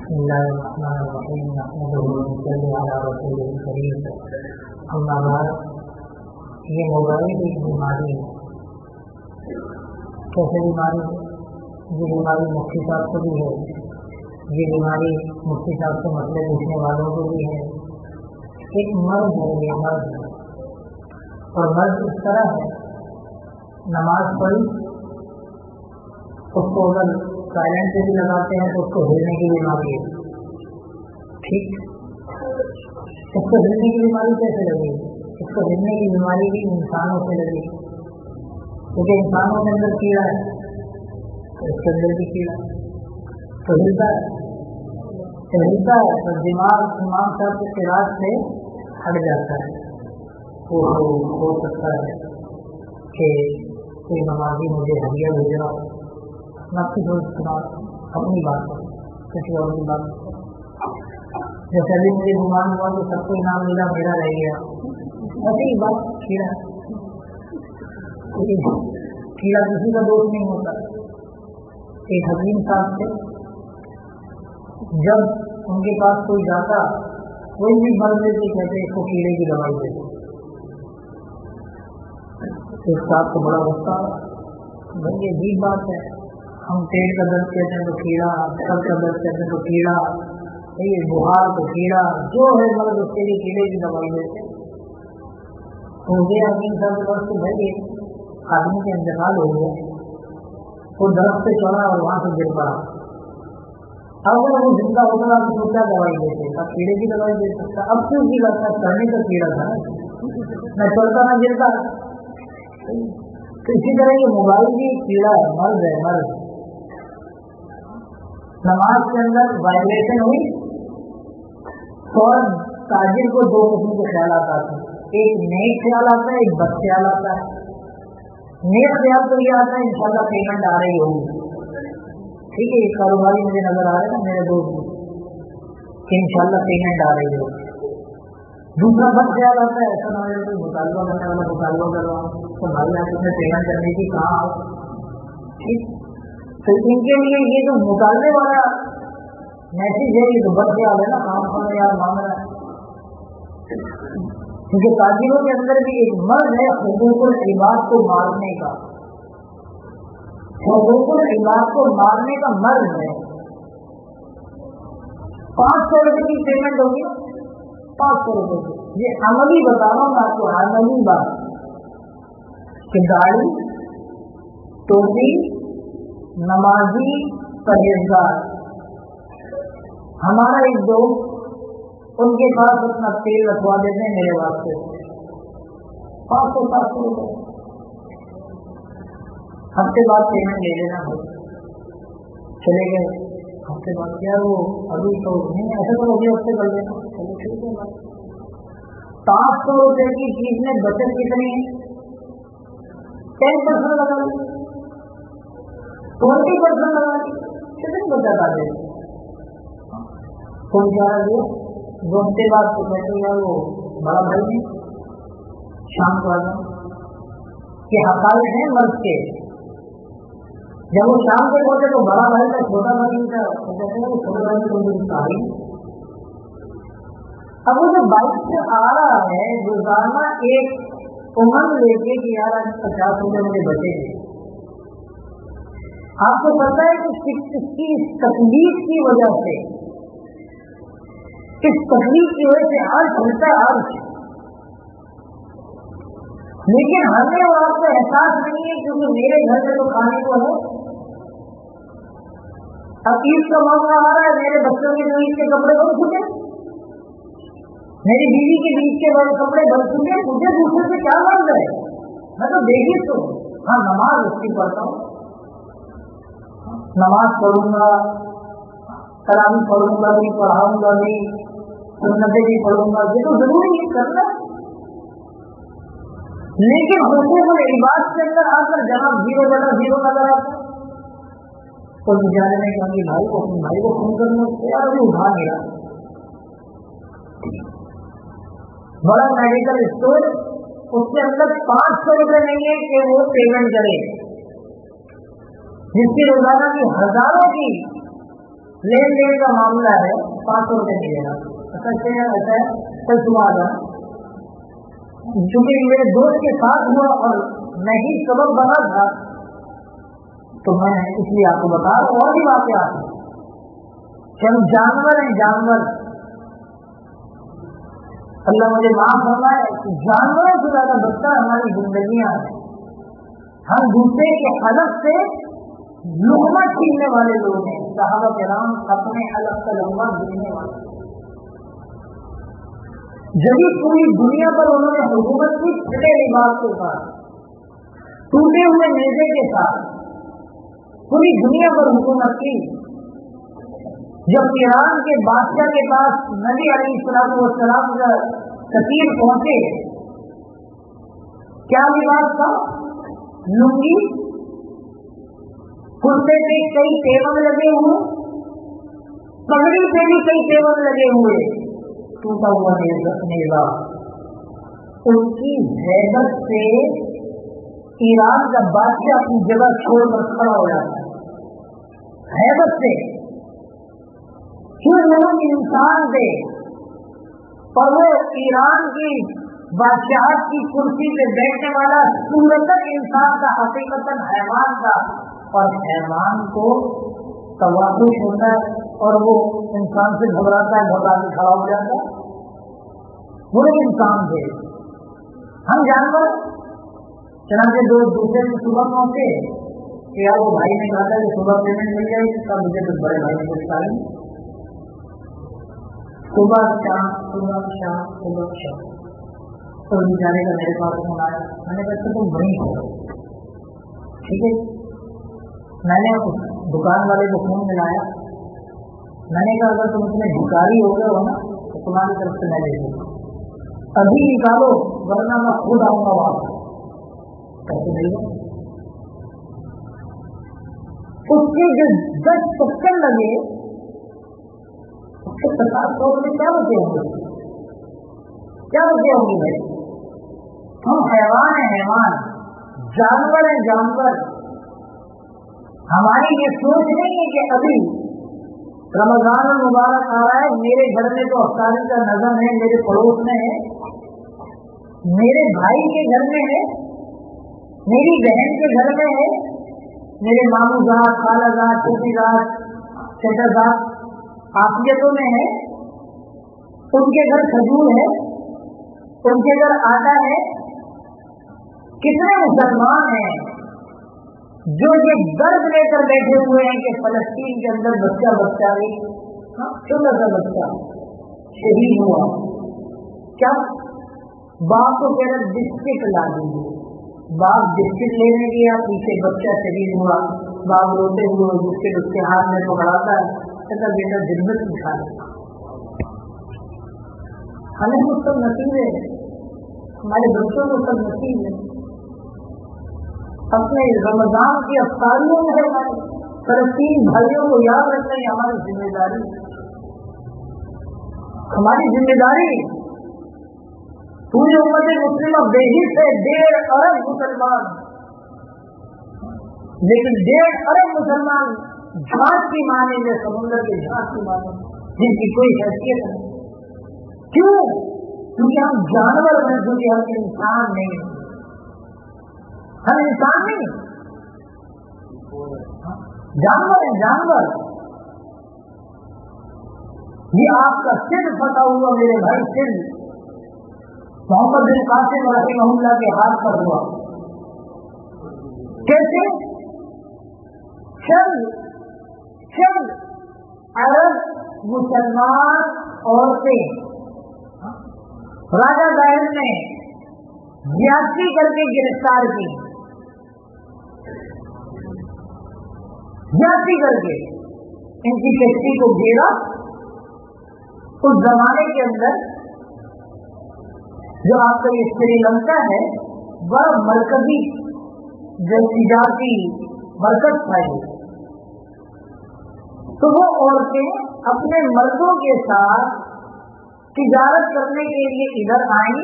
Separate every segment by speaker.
Speaker 1: بسم اللہ الرحمن الرحیم نحمدہ ونصلی علی رسولہ الکریم اما بعد. یہ موبائل ایک بیماری ہے. کیسے بیماری ہے؟ یہ بیماری مفتی صاحب کو بھی ہے, یہ بیماری مفتی صاحب سے مسئلے پوچھنے والوں کو بھی ہے. ایک مرض ہے, یہ مرض ہے, اور مرض اس طرح ہے, نماز پڑھی اس کو اگر سائلنٹ سے بھی لگاتے ہیں تو اس کو ہلنے کی بیماری ہے. ٹھیک, اس کو ہلنے کی بیماری کیسے لگی؟ اس کو ہلنے کی بیماری بھی انسانوں سے لگی, کیونکہ انسانوں کے اندر کیڑا ہے, اس کے اندر بھی کیڑا تو ہلتا ہے, تو دماغ امام صاحب کے قرات سے ہٹ جاتا ہے. وہ ہو سکتا ہے کہ کوئی نمازی مجھے ہدیہ بھیجا, میں آپ کی دوست سنا اپنی بات کسی اور کی بات. جیسے ابھی مجھے گمان ہوا تو سب کو انعام ملا, میرا رہ گیا, ایسی ہی بات. کیڑا کسی کا دوست نہیں ہوتا. ایک حکیم صاحب تھے, جب ان کے پاس کوئی جاتا کوئی بھی مرض لیتے کہتے اس کو کیڑے کی دوائی دیتے. اس صاحب کو بڑا غصہ, بھائی عجیب بات ہے, ہم پیٹ کا درد کہتے ہیں تو کیڑا, سر کا درد کہتے ہیں تو کیڑا, بخار تو کیڑا, جو ہے مرض اس کے لیے کیڑے کی دوائی دیتے. تو مجھے حکیم صاحب کے پاس تو بھائی آدمی کا انتقال ہو گیا, وہ درخت سے چڑھا اور وہاں سے گر پڑا. اگر وہ زندہ ہوتا تو کیا دوائی دیتے؟ اب کیڑے کی دوائی دے سکتا. اب کیوں کی لگتا ہے چڑھنے کا کیڑا تھا, نہ چڑھتا نہ گرتا. تو اسی طرح یہ موبائل بھی کیڑا ہے, مرض ہے, مرض. نماز کے اندر وائبریشن ہوئی, فوراً تاجر کو دو قسم کے خیالات آتے ہیں. ایک نیک خیال آتا ہے, ایک بد خیال آتا ہے. نیک خیال تو یہ آتا ہے انشاءاللہ پیمنٹ آ رہی ہوگی, ٹھیک ہے, یہ کاروباری مجھے نظر آ رہے نا میرے دوست کہ انشاءاللہ پیمنٹ آ رہی ہوگی. دوسرا بد خیال آتا ہے, ایسا نہ ہو کوئی مطالبہ کرنے والا مطالبہ کر رہا ہوں تو بھائی آپ نے پیمنٹ کرنے کی کہاں آؤ. ٹھیک, تو ان کے لیے یہ جو مطالبے والا میسج ہے یہ تو بد خیال ہے نا, کام کرنا یار مانگ رہا ہے. کیونکہ تاجروں کے اندر بھی ایک مرض ہے حقوق العباد کو مارنے کا. حقوق العباد کو مارنے کا مرض ہے. 500 روپے کی پیمنٹ ہوگی, 500 روپے کی. یہ عملی بتا رہا ہوں آپ کو, عملی بات کہ گاڑی, ٹوپی, نمازی, پرہیزگار. ہمارا ایک دوست, ان کے پاس اپنا تیل رکھوا دیتے ہیں میرے واسطے 500 روپے. ہفتے بعد پیمنٹ لے لینا ہو, چلے گئے. ہفتے بعد کیا وہ ابھی تو نہیں, ایسا تو ابھی ہفتے کر لینا, چلو ٹھیک ہے. 500 روپے کی چیز میں بچت کتنی ہے؟ 10% لگا لی, 20% لگا لی, کتنی بچت آ جائے گی. کون چاہ رہا ہے 2 ہفتے بعد تو کہتے ہیں وہ بڑا بھائی ہے, شام کو آ جاؤ. یہ حقائق ہیں مرض کے. جب وہ شام کے پہنچے تو بڑا بھائی کا چھوٹا بھائی تھا, تو کہتے ہیں وہ چھوٹا بھائی کی کوئی ساری. اب وہ جو بائک سے آ رہا ہے روزانہ ایک امنگ لے کے کہ یار 50 روپے مجھے بچے گے. آپ کو پتا ہے کہ اس کی تکلیف کی وجہ سے, اس تکلیف کی وجہ سے ہر چلتا ہے ہر, لیکن ہمیں اور آپ کو احساس نہیں ہے کیونکہ میرے گھر میں تو کھانے کو ہے. اب عید کا موقع آ رہا ہے, میرے بچوں کے جو عید کے کپڑے بن چکے, میری بیوی کے بیچ کے بڑے کپڑے بن چکے, مجھے دوسرے سے کیا مرض ہے؟ میں تو دیکھی تو ہاں نماز اس کی پڑھتا ہوں, نماز پڑھوں گا, تراویح پڑھوں گا بھی, پڑھاؤں گا بھی, سنتیں بھی پڑھوں گا, یہ تو ضروری ہے کرنا. لیکن حقوق العباد کے اندر آ کر جناب 0 نظر آتا ہے. تو مجھے نے کہا کہ بھائی کو فون کرنا یار ابھی اٹھا نہیں رہا. بڑا میڈیکل اسٹور, اس کے اندر 500 روپے نہیں ہے کہ وہ پیمنٹ کرے, جس کی روزانہ کی ہزاروں کی لین دین کا معاملہ ہے 500 روپے ملے گا. ایسا ہے کل صبح آ جانا, چونکہ میرے دوست کے ساتھ ہوا اور میں ہی سبب بنا تھا تو میں اس لیے آپ کو بتا رہا ہوں. اور بھی واقعات ہیں کہ ہم جانور ہیں, جانور. اللہ مجھے معاف فرمائے, جانوروں سے زیادہ بدتر ہماری زندگیاں ہیں. ہم دوسرے کے حلق سے لقمہ چھیننے والے لوگ ہیں. صحابہ کرام اپنے حلق سے لقمہ چھیننے والے. جبھی پوری دنیا پر انہوں نے حکومت کی پھٹے لباس کے ساتھ, ٹوٹے ہوئے نیزے کے ساتھ پوری دنیا پر حکومت کی. جب ایران کے بادشاہ کے پاس نبی علیہ السلام کا سفیر پہنچے, کیا لباس تھا؟ لنگی, کرتے پہ کئی تیور لگے ہوئے, پگڑی پہ بھی کئی تیور لگے ہوئے, ٹوٹا ہوا نیزا. ان کی حیبت سے ایران کا بادشاہ اپنی جگہ چھوڑ کر کھڑا ہو جاتا ہے. حیبت سے کیوں لوگ انسان تھے اور وہ ایران کی بادشاہت کی کرسی پہ بیٹھنے والا صورتاً انسان کا, حقیقتاً حیوان کا. اور حیوان کو توازن ہوتا ہے اور وہ انسان سے گھبراتا ہے, گھبرا کے کھڑا ہو جاتا ہے. وہ انسان تھے, ہم جانور. چنانچہ دو دوسرے سے صبح پہنچے کہ یار وہ بھائی نے کہا تھا کہ صبح پیمنٹ مل جائے گی, تب مجھے کچھ بڑے بھائی نے کچھ کریں. صبح شام صبح شام صبح شام تو جانے کا میرے پاس فون آیا. میں نے کہا تم وہیں ہو, ٹھیک ہے. میں نے دکان والے کو فون ملایا. میں نے کہا اگر تم اس میں بھکاری ہو گئے ہو نا تو تمہاری طرف سے میں لے لوں گا, ابھی نکالو ورنہ میں خود آؤں گا واپس. کیسے مل گا؟ اس کے جو 10 چکر لگے اس کے 50 روپے کیا بچے ہوں گے, کیا بچے ہوں گے بھائی؟ ہم حیوان ہیں, حیوان, جانور ہیں, جانور. ہماری یہ سوچ نہیں ہے کہ ابھی رمضان المبارک آ رہا ہے, میرے گھر میں تو افطاری کا نظم ہے, میرے پڑوس میں ہے, میرے بھائی کے گھر میں ہے, میری بہن کے گھر میں ہے, میرے ماموں ذات, خالہ ذات, چھوٹی ذات, چچا ذات عافیتوں میں ہے, ان کے گھر کھجور ہے, ان کے گھر آٹا ہے. کتنے مسلمان ہیں جو یہ درد لے کر بیٹھے ہوئے ہیں کہ فلسطین کے اندر بچہ چھوٹا سا بچہ شہید ہوا. کیا باپ کو کہہ رہا بسکٹ لا دیں, باپ بسکٹ لینے گیا, پیچھے بچہ شہید ہوا. باپ روتے ہوئے بسکٹ اس کے ہاتھ میں پکڑاتا ہے, کہتا بیٹا جنت دکھا دے. ہمیں تو سب نصیب ہے, ہمارے بچوں کو سب نصیب ہے. اپنے رمضان کی افطاریوں میں ہمارے فلسطین بھائیوں کو یاد رکھنا یہ ہماری ذمہ داری, ہماری ذمہ داری. پوری امت مسلمہ بے حص ہے, 1.5 ارب مسلمان, لیکن 1.5 ارب مسلمان جھانک کی مانے میں, سمندر کے جھانک کی مانے جن کی کوئی حیثیت نہیں. کیوں؟ کیونکہ ہم جانور ہیں, کیونکہ ہم انسان نہیں, ہم انسان نہیں, جانور ہیں, جانور. یہ آپ کا سر پھٹا ہوا میرے بھائی, سر محمد بن قاسم رحمہ اللہ کے ہاتھ پر ہوا. کیسے؟ چند عرب مسلمان عورتیں راجہ دائر نے زیادتی کر کے گرفتار کی, زیادتی کر کے ان کی کشتی کو گھیرا. اس زمانے کے اندر جو آپ کا یہ سری لنکا ہے بڑا مرکزی تجارتی مرکز تھا, تو وہ عورتیں اپنے مردوں کے ساتھ تجارت کرنے کے لیے ادھر آئیں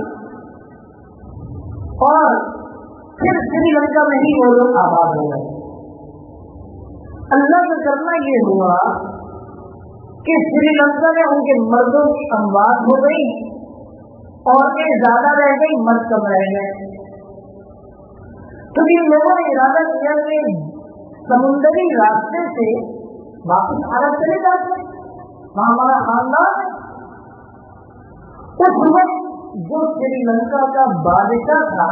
Speaker 1: اور پھر سری لنکا میں ہی وہ لوگ آباد ہو گئے. اللہ کا کرنا یہ ہوا کہ سری لنکا میں ان کے مردوں کی اموات ہو گئی، عورتیں زیادہ رہ گئی، مرد کم رہ گئے. تو ان لوگوں نے ارادہ کیا کہ سمندری راستے سے واپس عرب چلے جاتے ہیں، وہاں ہمارا خاندان ہے. اس وقت جو سری لنکا کا بادشاہ تھا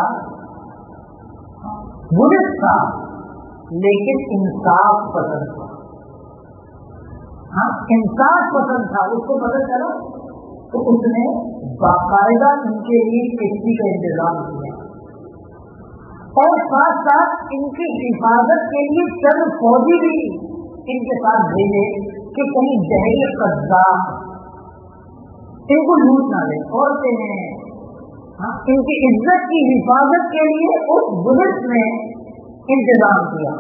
Speaker 1: بلس تھا، لیکن انصاف پسند تھا. ہاں انصاف پسند تھا. اس کو پتہ چلا تو اس نے باقاعدہ ان کے لیے کشتی کا انتظام کیا اور ساتھ ساتھ ان کی حفاظت کے لیے چند فوجی بھی ان کے ساتھ بھیجے کہ کہیں جہری قذاف ان کو لوٹ نہ لے. عورتیں ہیں، ان کی عزت کی حفاظت کے لیے اس بلس نے انتظام کیا.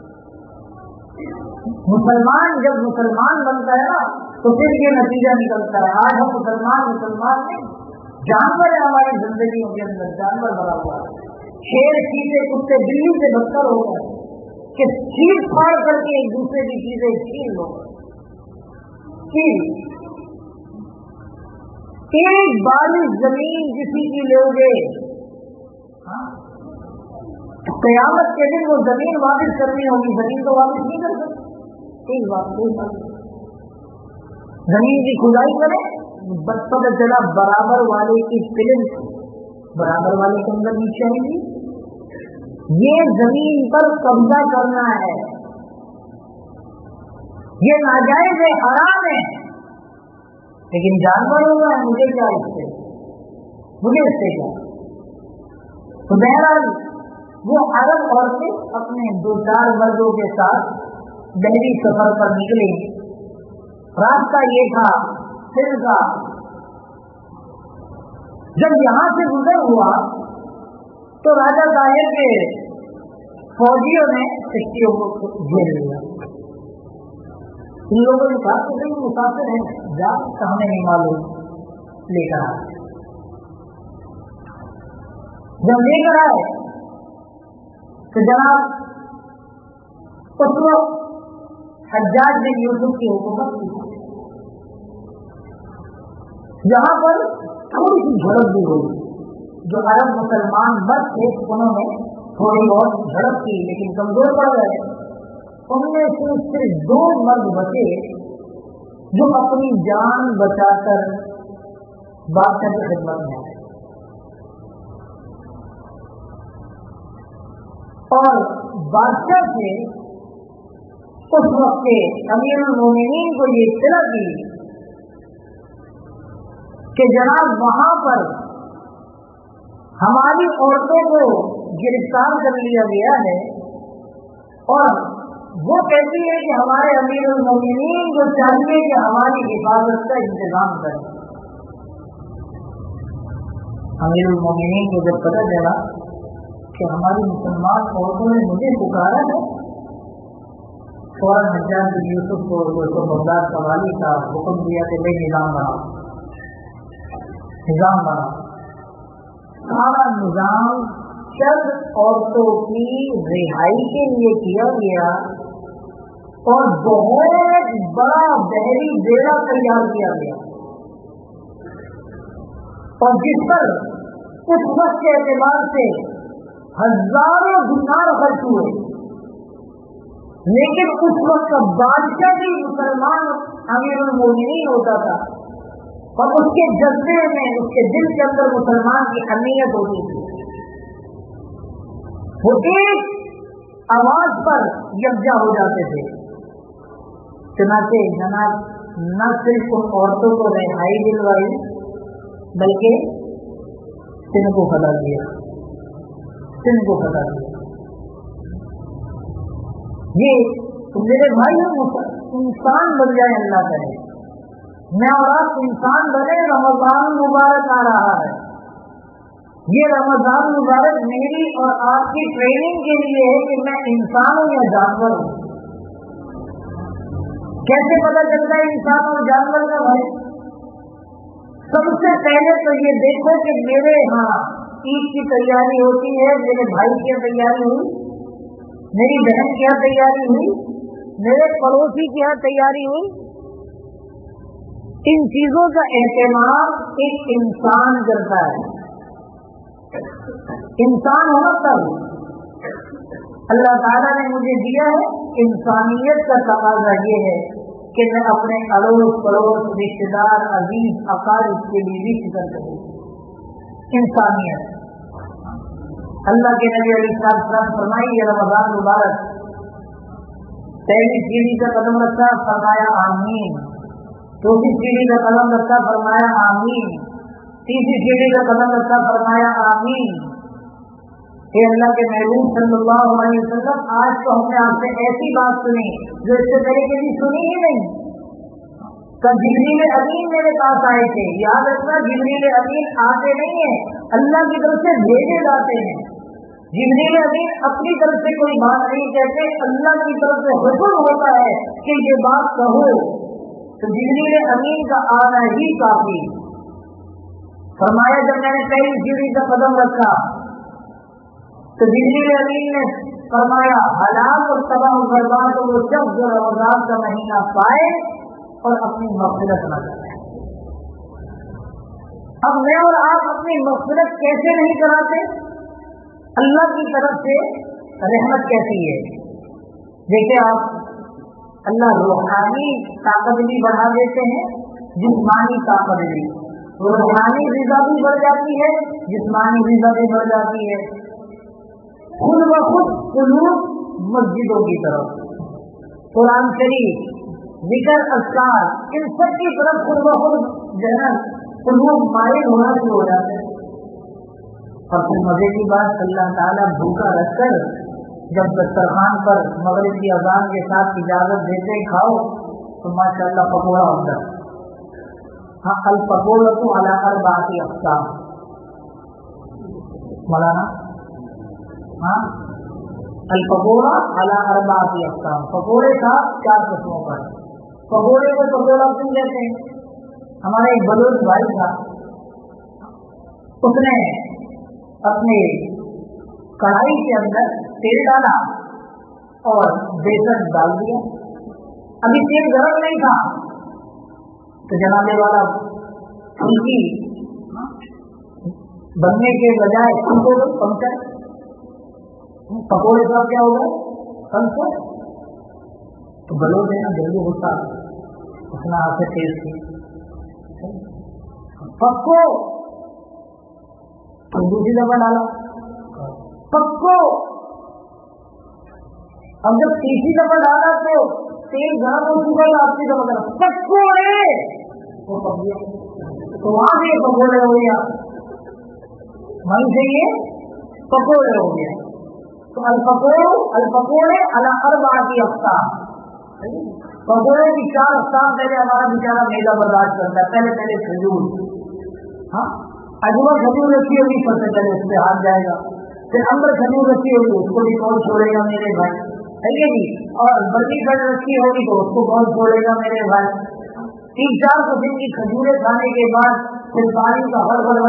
Speaker 1: مسلمان جب مسلمان بنتا ہے نا تو پھر یہ نتیجہ نکلتا ہے. آج ہم مسلمان نہیں، جانور ہے ہماری زندگیوں کے اندر، جانور بنا ہوا ہے. شیر چیزیں کتے بلی سے بدتر ہو گئے کہ چیر پھاڑ کر کے ایک دوسرے کی چیزیں چھین لو. ایک بارش زمین کسی کی لوگے قیامت کے دن وہ زمین واپس کرنی ہوگی، زمین تو واپس نہیں کر سکتی. ایک بات زمین کی کھدائی کرے، پتہ چلا برابر والے کی فلم برابر والے کے اندر نیچے آئے گی. یہ زمین پر قبضہ کرنا ہے، یہ ناجائز ہے، حرام ہے. لیکن جانور ہوگا مجھے کیا اس سے، مجھے اس سے کیا. تو بہرحال وہ عرب عورتیں اپنے 2-4 مردوں کے ساتھ بحری سفر پر نکلی. راستہ یہ تھا سندھ کا. جب یہاں سے گزر ہوا تو راجا طاہر کے فوجیوں نے کشتیوں کو گھیر لیا. ان لوگوں نے کہا کہ بھائی مسافر ہیں، جا ہمیں نہیں معلوم، لے کر آئے. جب لے کر آئے تو جناب اس وقت حجاج بن یوسف کی حکومت تھی. یہاں پر تھوڑی سی جھڑپ بھی ہوئی. جو عرب مسلمان مرد تھے انہوں نے تھوڑی بہت جھڑپ کی لیکن کمزور پڑ گئے. ان میں سے صرف 2 مرد بچے جو اپنی جان بچا کر بادشاہ کی خدمت میں آئے اور بادشاہ سے اس وقت کے امیر المومنین کو یہ اطلاع دی کہ جناب وہاں پر ہماری عورتوں کو گرفتار کر لیا گیا ہے اور وہ کہتی ہے کہ ہمارے امیر المومنین کو چاہیے کہ ہماری حفاظت کا انتظام کریں. امیر المومنین کو جب پتہ چلا کہ ہماری مسلمان عورتوں نے مجھے پکارا ہے، فوراً حجاج بن یوسف کو بغداد کا والی کا حکم دیا کہ بھائی نظام بنا. سارا نظام چند عورتوں کی رہائی کے لیے کیا گیا اور بہت بڑا بحری بیڑا تیار کیا گیا اور جس پر اس وقت کے اعتبار سے ہزاروں دینار خرچ ہوئے. لیکن اس وقت کا بادشاہ بھی مسلمان امیر المومنین ہوتا تھا اور اس کے جذبے میں اس کے دل کے اندر مسلمان کی اہمیت ہوتی تھی. وہ ایک آواز پر یکجا ہو جاتے تھے. چنانچہ جناب نہ صرف ان عورتوں کو رہائی دلوائی بلکہ سندھ کو فتح دیا. یہ میرے بھائی انسان بن جائے، اللہ کرے میں اور آپ انسان بنے. رمضان مبارک آ رہا ہے. یہ رمضان مبارک میری اور آپ کی ٹریننگ کے لیے ہے کہ میں انسان ہوں یا جانور ہوں. کیسے پتہ چلتا ہے انسان اور جانور کا بھائی؟ سب سے پہلے تو یہ دیکھو کہ میرے ہاں عید کی تیاری ہوتی ہے، میرے بھائی کی تیاری ہوئی، میری بہن کی تیاری ہوئی، میرے پڑوسی کی تیاری ہوئی. ان چیزوں کا اہتمام ایک انسان کرتا ہے، انسان ہونا تب اللہ تعالیٰ نے مجھے دیا ہے۔ انسانیت کا تقاضا یہ ہے کہ میں اپنے اڑوس پڑوس رشتے دار عزیز اقارب کے لیے بھی فکر کروں، انسانیت۔ اللہ کے نبی علیہ السلام فرمائی یہ رمضان مبارک پہلی سیڑھی کا قدم رکھا فرمایا آمین، دوسری سیڑھی کا قدم رکھا فرمایا آمین، تیسری سیڑھی کا قدم رکھا فرمایا آمین۔ کہ اللہ کے محبوب صلی اللہ علیہ وسلم آج تو ہم نے آپ سے ایسی بات سنی جو اس سے پہلے کبھی سنی ہی نہیں۔ کل جبریل امین میرے پاس آئے تھے، یاد رکھنا جبریل امین آتے نہیں ہیں، اللہ کی طرف سے بھیجے جاتے ہیں۔ جبریل امین اپنی طرف سے کوئی بات نہیں کہتے، اللہ کی طرف سے حکم ہوتا ہے کہ یہ بات کہو، تو جبریل امین کا آنا ہی کافی۔ فرمایا جب میں نے پہلی سیڑھی کا قدم رکھا تو جبریل امین نے فرمایا ہلاک اور تباہ و برباد وہ شخص جو رمضان کا مہینہ پائے اور اپنی مغفرت نہ کرے۔ اب میں اور آپ اپنی مغفرت کیسے نہیں کراتے؟ اللہ کی طرف سے رحمت کیسی ہے؟ دیکھیں آپ، اللہ روحانی طاقت بھی بڑھا دیتے ہیں، جسمانی طاقت بھی، روحانی غذا بھی بڑھ جاتی ہے، جسمانی غذا بھی بڑھ جاتی ہے۔ خود بخود قلوب مسجدوں کی طرف، قرآن شریف، ذکر، اذکار، ان سب کی طرف خود بخود جو ہے قلوب مائل ہونا شروع ہو جاتے ہیں۔ اور پھر مزے کی بات، اللہ تعالیٰ بھوکا رکھ کر جب دسترخوان پر مغرب کی اذان کے ساتھ اجازت دیتے کھاؤ تو ماشاء اللہ پکوڑا ہوتا ہے۔ ہاں، الپکوڑۃ علی اربعۃ اقسام، مولانا ہاں، الپکوڑا علی اربعۃ اقسام، پکوڑے کا 4 قسموں پر۔ پکوڑے کو پکوڑا کیوں کہتے ہیں؟ ہمارا ایک بلوچ بھائی تھا، اس نے اپنے کڑھائی کے اندر تیل ڈالا اور بیسن ڈال دیا، ابھی تیل گرم نہیں تھا تو جناب والا پھلکی بننے کے بجائے پنکر پکوڑے کا کیا ہوگا پنکر، تو بلو دینا جلدی ہوتا اس نے آپ سے تیز کی پکو، تو دوسری دفعہ ڈالا پکو، اب جب تیسری دفعہ ڈالا تو تیل گرم ہو چکا تو آپ کی دفعہ ڈالا پکوڑے، وہ پک گیا، تو وہاں سے یہ پکوڑے ہو گیا، وہیں سے یہ پکوڑے ہو گیا۔ تو الپکوڑے علی اربعۃ اقسام، پکوڑے کی 4 اقسام۔ پہلے ہمارا بیچارہ میدا برداشت کرتا ہے، پہلے کھجور، ہاں اجوا کھجور رکھی ہوگی سب سے پہلے اس پہ ہاتھ جائے گا، پھر امر کھجور رکھی ہوگی اس کو بھی کون چھوڑے گا میرے بھائی، ہے کہ جی، اور بڑی گڑھ رکھی ہوگی تو اس کو کون چھوڑے گا میرے بھائی۔ 3-4 قسم کی کھجوریں کھانے کے بعد پھر پانی کا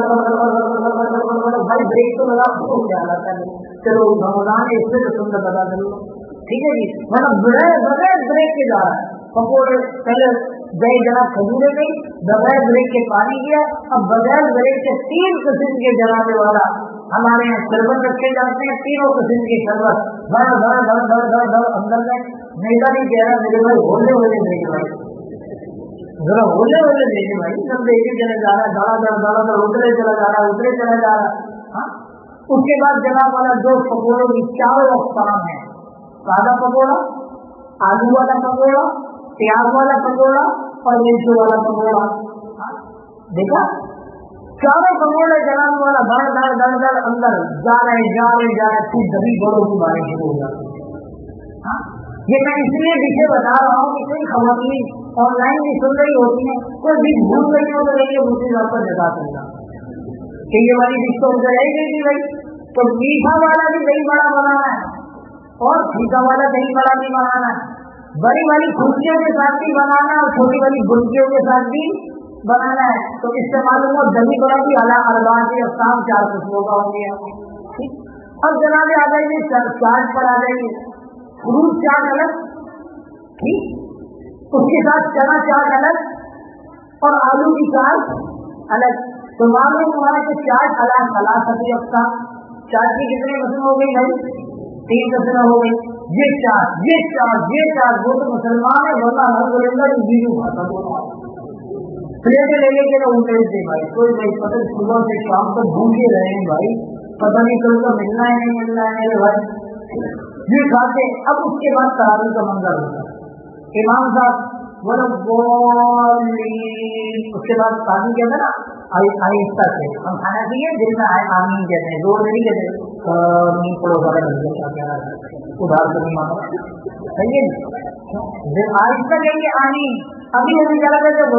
Speaker 1: بھائی بریک تو لگا تو کیا حالت ہے، چلو رمضان ہے اس سے تو تم نے پتا کر لو، ٹھیک ہے جی، مطلب بغیر بریک کے جا رہا ہے۔ پکوڑے پہلے گئے جناب کھجورے گئی، بغیر بریک کے پانی گیا، اب بغیر بریک کے 3 قسم کے جنابے والا ہمارے یہاں شربت رکھے جاتے ہیں، 3 قسم کے شربت دھڑ دھڑ دھڑ دھڑ دھڑ دھڑ اندر میں میدا نہیں کہہ رہا میرے بھائی، ہولے ہولے میرے بھائی، ذرا ہولے ہولے میرے بھائی، سب دیکھے چلے جا رہا ہے، دھڑا دھڑ دھڑا دھڑ اترے چلا جا رہا ہے، اترے چلا جا رہا ہے۔ ہاں، اس کے بعد جناب والا جو پکوڑے کی 4 اقسام ہیں، سادہ پکوڑا، آلو والا پکوڑا، پیاز والا پکوڑا اور مرچ والا پکوڑا، دیکھا 4 پکوڑے جناب والا دھڑ دھڑ دھڑ دھڑ اندر جا رہے پھر دبی بڑوں کی بارش شروع ہو جاتی ہے۔ یہ میں اس لیے پیچھے بتا رہا ہوں کہ کئی خواتین آن لائن بھی سن رہی ہوتی ہیں، کوئی بھی بھول رہی ہو تو رہی ہے دوسری بات پر جتا سکتا کہ یہ والی ڈش تو رہے گی بھائی، تو میٹھا والا بھی دہی بڑا بنانا ہے اور پھیکا والا دہی بڑا بھی بنانا ہے، بڑی والی کھرسیوں کے ساتھ بھی بنانا ہے اور چھوٹی والی گلکیوں کے ساتھ بھی بنانا ہے، تو اس سے معلوم ہو دہی بڑا بھی اربعۃ اقسام 4 قسموں کا ہو گیا۔ اب جناب آ جائیے چاٹ پر آ جائیے، فروٹ چاٹ الگ، ٹھیک، اس کے ساتھ چنا چاٹ الگ اور آلو کی چاٹ الگ. تو معلوم ہوا کہ چاٹ الگ ثلاثتی اقسام. چاٹ کی کتنے قسم ہو گئی بھائی؟ 3 قسم ہو گئی. یہ چاٹ وہ تو مسلمان ہے ورنہ الحمدللہ ویڈیو کھاتا دونوں پلیٹیں لے لے کے نہ الٹے تھے بھائی. کوئی بھائی پتہ صبح سے شام تک بھوکے رہے ہیں بھائی, پتہ نہیں کل کا ملنا ہے نہیں ملنا ہے میرے بھائی. یہ کھاتے. اب اس کے بعد تراویح کا منظر ہوتا ہے. امام صاحب اس کے بعد پانی کہتے ہیں نا آہستہ سے ہم کھانا چاہیے دل میں آئے آمین کہتے ہیں, زور نہیں کہتے آمین پڑو سارے ادھار سے نہیں مانگا صحیح ہے. آہستہ کہیں گے آمین. ابھی ہمیں کیا لگا کہ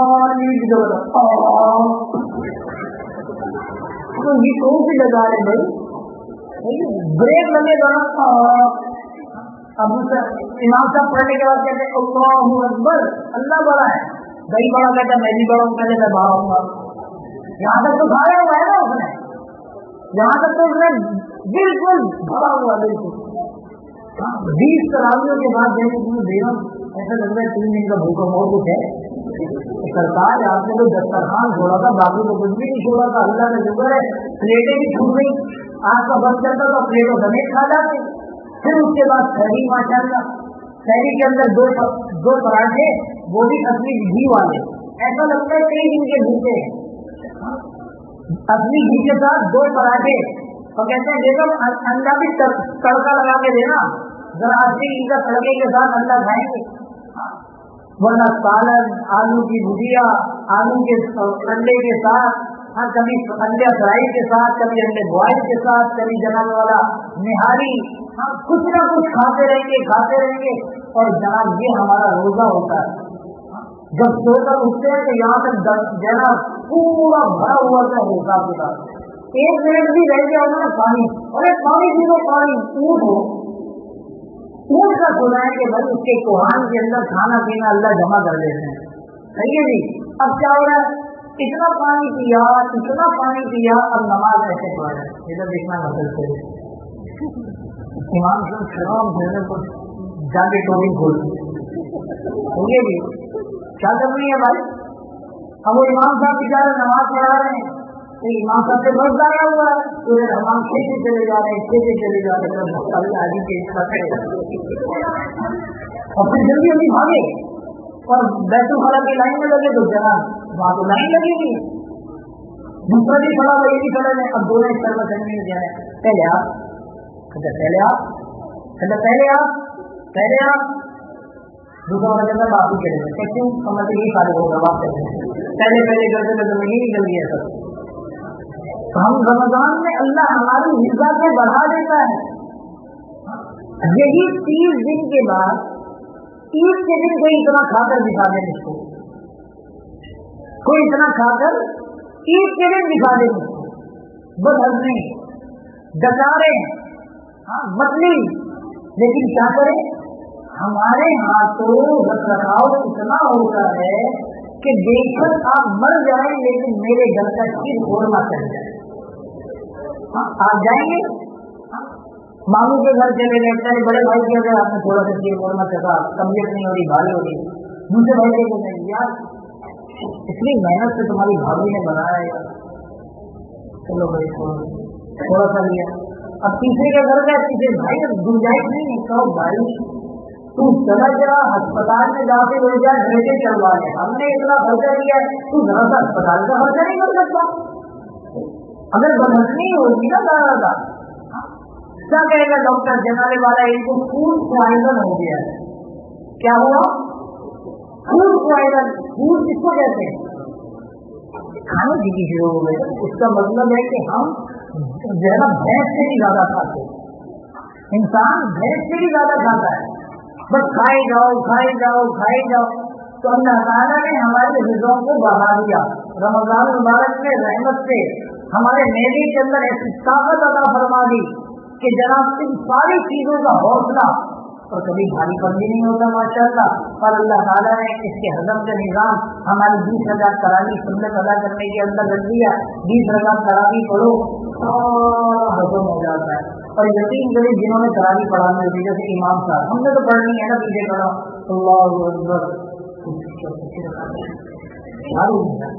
Speaker 1: یہ کون سی لگا رہے بھائی, بریک لگے دونوں. اب امام صاحب پڑھنے کے بعد کہتے ہیں اللہ اکبر, اللہ بڑا ہے. بھائی بڑا کہتا ہے میں بھی بڑا ہوں, پہلے میں بڑا ہوں گا. یہاں تک تو کھایا ہوا ہے نا اس نے, یہاں تک تو اس نے بالکل بڑا ہوا بالکل. 20 تراویحوں کے بعد جیسے تمہیں دے رہا ہوں ایسا لگ رہا ہے 3 دن کا بھوکا اور کچھ ہے. سرکار آپ نے تو دسترخوان چھوڑا تھا, باقی تو کچھ بھی نہیں چھوڑا تھا. اللہ کا شکر ہے پلیٹیں بھی چھوٹ گئی. آپ کا بس چلتا تو پلیٹوں سمیت کھا جاتے. پھر اس کے بعد شہری ماشاء اللہ, شہری کے اندر دو پراٹھے, وہ بھی اصلی گھی والے. ایسا لگتا ہے کئی دن کے بھوکے ہیں. اصلی گھی کے ساتھ 2 پراٹھے, اور کہتے ہیں دیکھو انڈا بھی تڑکا لگا کے دینا, ذرا اصلی گھی کا تڑکے کے ساتھ انڈا کھائیں گے. ورنہ سالن, آلو کی بھجیا, آلو کے انڈے کے ساتھ, ہاں کبھی انڈے فرائی کے ساتھ, کبھی انڈے بوائل کے ساتھ, کبھی جناب والا نہاری. ہاں کچھ نہ کچھ کھاتے رہیں گے. اور جناب یہ ہمارا روزہ ہوتا ہے. جب سو کر اٹھتے ہیں تو یہاں تک جناب پورا بھرا ہوا تھا ہوتا کے ساتھ. 1 منٹ بھی رہ گیا ہونا پانی, ارے پانی پیو پانی. اونٹ کا سنا ہے کہ بھائی اس کے کوہان کے اندر کھانا پینا اللہ جمع کر دیتے ہیں. صحیح ہے جی. اب کیا ہو رہا ہے, اتنا پانی پیا, اب نماز ایسے پڑھ رہے ہیں. ادھر دیکھنا مدد سے امام صاحب شرام بھرنے کو جا کے ٹوپی کھول ہو گیا جی. کیا کر رہی ہے بھائی؟ اب وہ امام صاحب بیچارے نماز پڑھا رہے ہیں, امام صاحب سے بس ضائع ہوا ہے. تو ہم کھیتے چلے جا رہے ہیں آدھی کے اور پھر جلدی بھاگے اور بیت الخلا کی لائن میں لگے تو جناب وہاں تو لائن لگے گی. دوسرا بھی کھڑا ہوا, یہ بھی کھڑا ہے. اب دونوں ایک طرف چلنے میں جائے, پہلے آپ دوسرا والا کہتا ہے آپ ہی چلے گئے. کیوں مطلب یہ سارے لوگ جواب کرتے ہیں پہلے کرتے تو نہیں نکل گیا سر. ہم رمضان میں اللہ ہماری حصہ کو بڑھا دیتا ہے. یہی 30 دن کے بعد 30 کے دن کوئی اتنا کھا کر دکھا دے اس کو, کوئی اتنا کھا کر 30 کے دن دکھا دے اس کو. بس ہنسنے ڈکارے متلی, لیکن کیا کریں ہمارے ہاں تو رکھ رکھاؤ اتنا ہوتا ہے کہ بے شک آپ مر جائیں لیکن میرے گھر کا چیز چھوڑنا چل جائے. آپ جائیں گے ماموں کے گھر چلے گئے, چلے بڑے بھائی کے اگر آپ نے تھوڑا سا چیز چھوڑنا چاہا, طبیعت نہیں ہو رہی, بھاری ہو رہی, دوسرے بھائی کے گھر یار اتنی محنت سے تمہاری بھابھی نے بنایا ہے, چلو بھائی تھوڑا سا لیا. اب تیسرے کے گھر گئے, تیسرے بھائی گنجائش نہیں ہے, کہو بھائی تو چلا جا ہسپتال میں جا کے لے جا ڈریسیں چلوا لے, ہم نے اتنا خرچہ کیا ہے, تو ذرا سا اسپتال کا خرچہ نہیں کر سکتا. اگر بدہضمی ہوگی نا زیادہ کیا کہے گا ڈاکٹر جنانے والا, ان کو فوڈ پوائزن ہو گیا ہے. کیا ہوا؟ Food poison. فوڈ کس کو کہتے ہیں؟ کھانے کی شروع ہو گئے. اس کا مطلب ہے کہ ہم جو ہے نا بھینس سے بھی زیادہ کھاتے ہیں. انسان بھینس سے بھی زیادہ کھاتا ہے, بس کھائے جاؤ. تو اللہ تعالیٰ نے ہماری غذاؤں کو بڑھا دیا. رمضان مبارک میں رحمت سے ہمارے میلے کے اندر ایسی طاقت عطا فرما دی کہ جناب ان ساری چیزوں کا حوصلہ اور کبھی بھاری پن بھی نہیں ہوتا ماشاء اللہ. اور اللہ تعالیٰ نے اس کے ہضم کا نظام ہماری 20 رکعت تراویح سنت ادا کرنے کے اندر رکھ دیا. 20 رکعت تراویح پڑھو ہضم ہو جاتا ہے. اور یقین کریں جنہوں نے تراویح پڑھانے ہوتی جیسے امام صاحب, ہم نے تو پڑھنی ہے نا, پیچھے پڑھا اللہ اکبر झाड़ू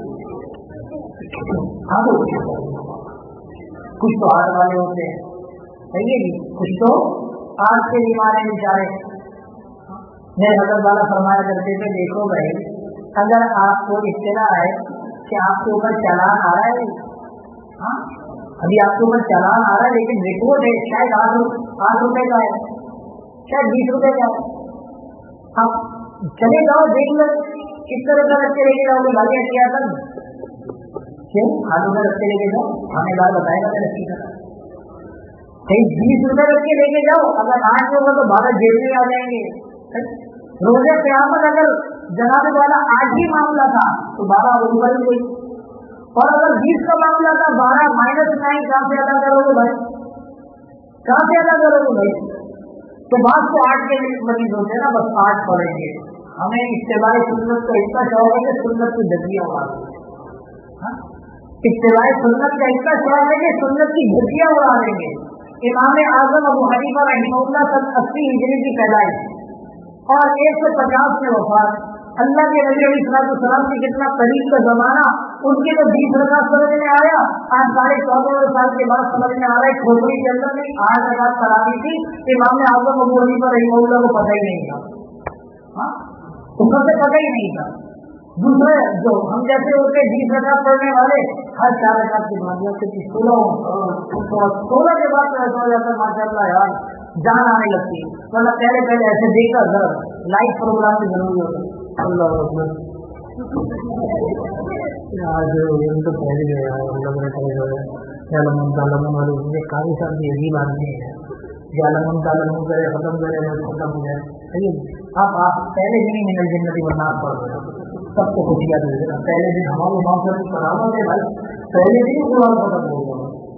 Speaker 1: कुछ तो हार्ट वाले होते हैं, सही है जी, कुछ तो हार्ट के बीमार हैं बेचारे। मेरे हजरत वाला फरमाया करते थे, देखो भाई अगर आपको इत्तला है कि आपके ऊपर चालान आ रहा है, हाँ अभी आपके ऊपर चालान आ रहा है लेकिन रिपोर्ट है शायद 8 रुपए का है, शायद 20 रुपए का है, आप चले जाओ देख लो किस तरह का रस्ते लेके जाओगे, गाड़ियाँ किया कर क्यों हाथों में रस्ते लेके जाओ, थानेदार बताएगा मैं रस्सी का कहीं 20 रुपए रख के लेके जाओ, अगर 8 होगा तो 12 जेल में आ जाएंगे। रोजे क़यामत अगर जनाब वाला 8 ही मामला था तो 12 ऊपर ही गई, और अगर 20 का मामला था 12 -9 कहाँ से अदा करोगे भाई, कहाँ से अदा करोगे भाई। तो बात तो 8 के मरीज होते हैं ना, बस 8 पढ़ेंगे। हमें इत्तिबाए सुन्नत का इतना शौक है कि सुन्नत की धज्जियां उड़ा देंगे, इत्तिबाए सुन्नत का इतना शौक है कि सुन्नत की धज्जियां उड़ा देंगे। इमाम आजम अबू हनीफा रहमहुल्लाह 80 हिजरी की पैदाइश और 150 में वफात, अल्लाह के नबी अलैहिस्सलाम के कितना करीब का जमाना, उनके तो 20 रकात समझ में आया, आज 14.5 साल के बाद समझ में आ रहा है खोपड़ी के अंदर में 8 रकात करानी थी। इमाम आजम अबू हनीफा रहमहुल्लाह को पता ही नहीं था, हाँ उसको से पता ही नहीं था। दूसरे जो हम जैसे होते 20 रकात पढ़ने वाले हर 4 रकात के बाद 16 के बाद ऐसा हो जाता है माशाअल्लाह यार जान आने लगती है, मतलब पहले ऐसे देखकर लाइव प्रोग्राम में जरूरी होता है। अल्लाह अकबर आज तो पहले जो है काफी सारी अजीब आदमी है, जालमन तालम करे खत्म करे खत्म हो जाए, सही है। आप पहले दिन ही मिनल जिन्नती वरना पढ़ रहे सबको खुशियाँ दे देना, पहले दिन हमारे इमाम साहब की करामत है भाई, पहले दिन ही कुरान खत्म हो गया।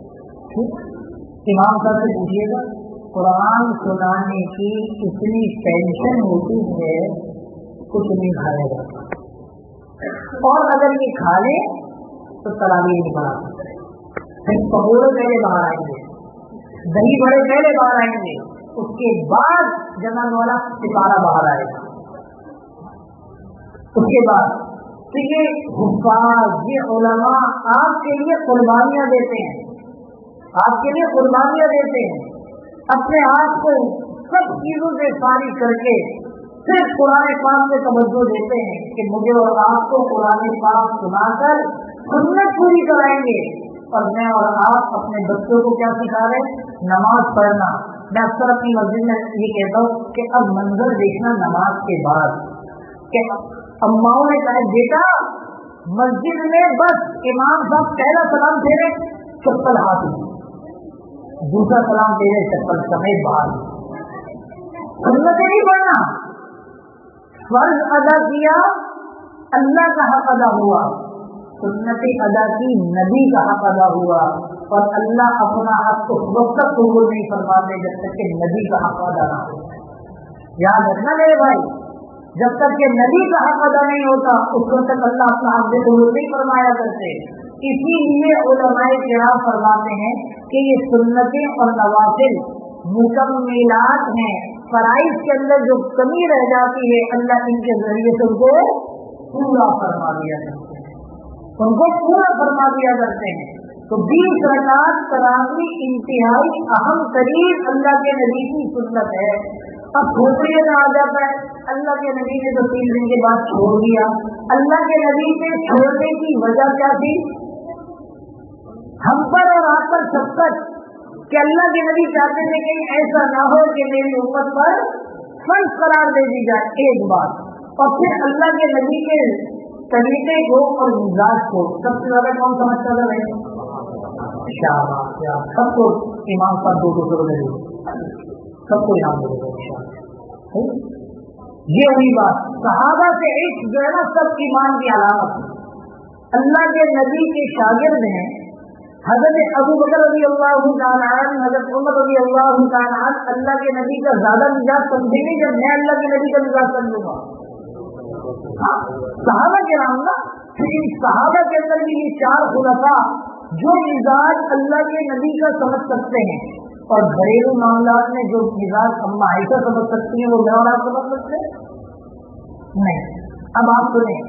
Speaker 1: इमाम साहब से पूछिएगा कुरान सुनाने की इतनी टेंशन होती है, कुछ नहीं खाया जाता, और अगर ये खा ले तो तरावी नहीं पड़ा सकते, फिर पकौड़े पहले बाहर आएंगे, दही बड़े पहले बाहर आएंगे, उसके बाद जनाब वाला सितारा बाहर आएगा, उसके बाद तो ये हुफ्फाज ये उलमा आपके लिए कुर्बानियां देते हैं, आपके लिए कुर्बानियां देते हैं, अपने आप को सब चीजों से फारिग करके सिर्फ कुरान पाक से तवज्जो देते हैं कि मुझे और आपको कुरान पाक सुनाकर सुन्नत पूरी कराएंगे। और मैं और आप अपने बच्चों को क्या सिखा रहे हैं, नमाज पढ़ना। मैं अक्सर अपनी मस्जिद में ये कहता हूँ कि अब मंजर देखना नमाज के बाद, कि अम्माओं ने कहा बेटा मस्जिद में बस इमाम साहब पहला सलाम फेरे चप्पल हाथ में, दूसरा सलाम फेरे चप्पल समेत बाहर, सुन्नत नहीं पढ़ना, फर्ज अदा किया अल्लाह का हक अदा हुआ, सुन्नत अदा की नबी का हक अदा हुआ, और अल्लाह अपना हक उस वक्त तक कबूल नहीं फरमाते जब तक कि नबी का हक अदा ना हो। याद रखना मेरे भाई, जब तक कि नबी का हक अदा नहीं होता उस वक्त तक अल्लाह अपना हक कबूल नहीं फरमाया करते। इसीलिए उलमाए किराम फरमाते हैं कि ये सुन्नतें और नवाफिल मुकम्मिलात हैं, फराइज के अंदर जो कमी रह जाती है अल्लाह इनके जरिए से उनको पूरा फरमा दिया करते हैं, उनको पूरा फरमा दिया करते हैं। तो 20 रकात तरावी इंतहाई अहम तरीन अल्लाह के नबी की सुन्नत है। अब खोपड़ियों में आ जाता है, अल्लाह के नबी ने तो 3 दिन के बाद छोड़ दिया। अल्लाह के नबी के छोड़ने की वजह क्या थी? हम पर और आप पर सब पर कि अल्लाह के नबी चाहते थे कि ऐसा ना हो कि मेरी उम्मत पर फर्ज करार दे दी जाए, एक बात। और फिर अल्लाह के नबी के तरीके को और मिजाज को सबसे ज्यादा कौन समझता था भाई? शाबाश, सबको इमाम साहब 200 रुपए सबको इनाम देगा। ये हुई बात। सहाबा से एक जो है ना सब ईमान की अलामत। अल्लाह के नबी के शागिर्द हैं हजरत अबू बकर रज़ी अल्लाहु तआला अन्हु, हजरत उमर रज़ी अल्लाहु तआला अन्हु। अल्लाह के नबी का ज्यादा मिजाज समझेंगे जब मैं अल्लाह के नबी का मिजाज समझूंगा। हाँ, सहाबा के नाम ना, इन सहाबा के अंदर भी ये 4 खुलफा जो मिजाज अल्लाह के नबी का समझ सकते हैं, और घरेलू मामलात में जो मिजाज अम्मा आयशा समझ सकती है वो मैं और आप समझ सकते हैं नहीं। अब आप सुने,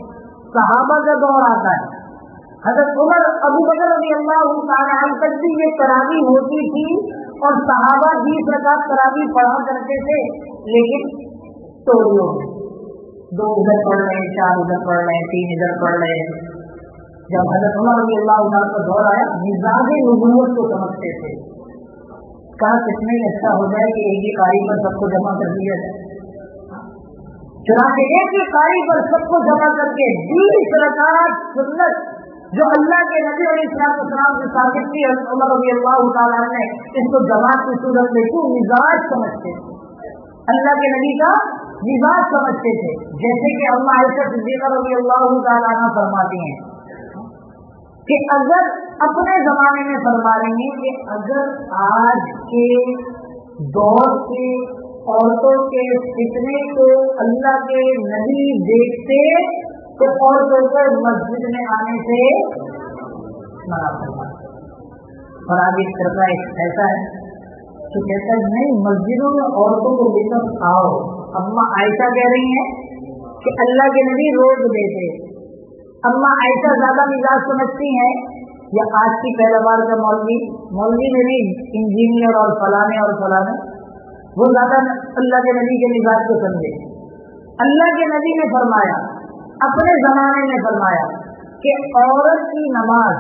Speaker 1: صحابہ کا دور آتا ہے، حضرت عمر ابو بکر رضی اللہ تعالیٰ عنہ تک بھی یہ تراویح ہوتی تھی اور صحابہ 20 رکعت تراویح پڑھا کرتے تھے، لیکن توڑیوں میں 2 ادھر پڑھ رہے ہیں، 4 ادھر پڑھ رہے ہیں، 3 ادھر پڑھ رہے ہیں۔ جب حضرت عمر رضی اللہ تعالیٰ کا دور آیا، مزاج نبوت کو سمجھتے تھے، کہا کتنے اچھا ہو جائے کہ ایک ہی قاری پر سب کو جمع کر دیا جائے، چنانچہ ایک ہی قاری پر سب کو جمع کر کے 20 رکعت سنت جو اللہ کے نبی علیہ السلام سے ثابت تھی، عمر رضی اللہ تعالیٰ نے اس کو جماعت کی صورت میں کیوں مزاج سمجھتے تھے، اللہ کے نبی کا مزاج سمجھتے تھے۔ جیسے کہ اما عائشہ صدیقہ رضی اللہ تعالیٰ عنہ فرماتی ہیں کہ اگر اپنے زمانے میں فرما رہی ہیں کہ اگر آج کے دور کے عورتوں کے فتنے کو اللہ کے نبی دیکھتے تو عورتوں کو مسجد میں آنے سے منع فرماتے، اور آگے فرقہ ایسا ہے کہ کہتا ہے نہیں، مسجدوں میں عورتوں کو لے کر آؤ۔ اما عائشہ کہہ رہی ہیں کہ اللہ کے نبی روز دیتے، اما عائشہ زیادہ مزاج سمجھتی ہیں یا آج کی پیداوار کا مولوی میں بھی انجینئر اور فلانے اور فلانے، وہ زیادہ اللہ کے نبی کے مزاج کو سمجھے۔ اللہ کے نبی نے فرمایا، اپنے زمانے میں فرمایا کہ عورت کی نماز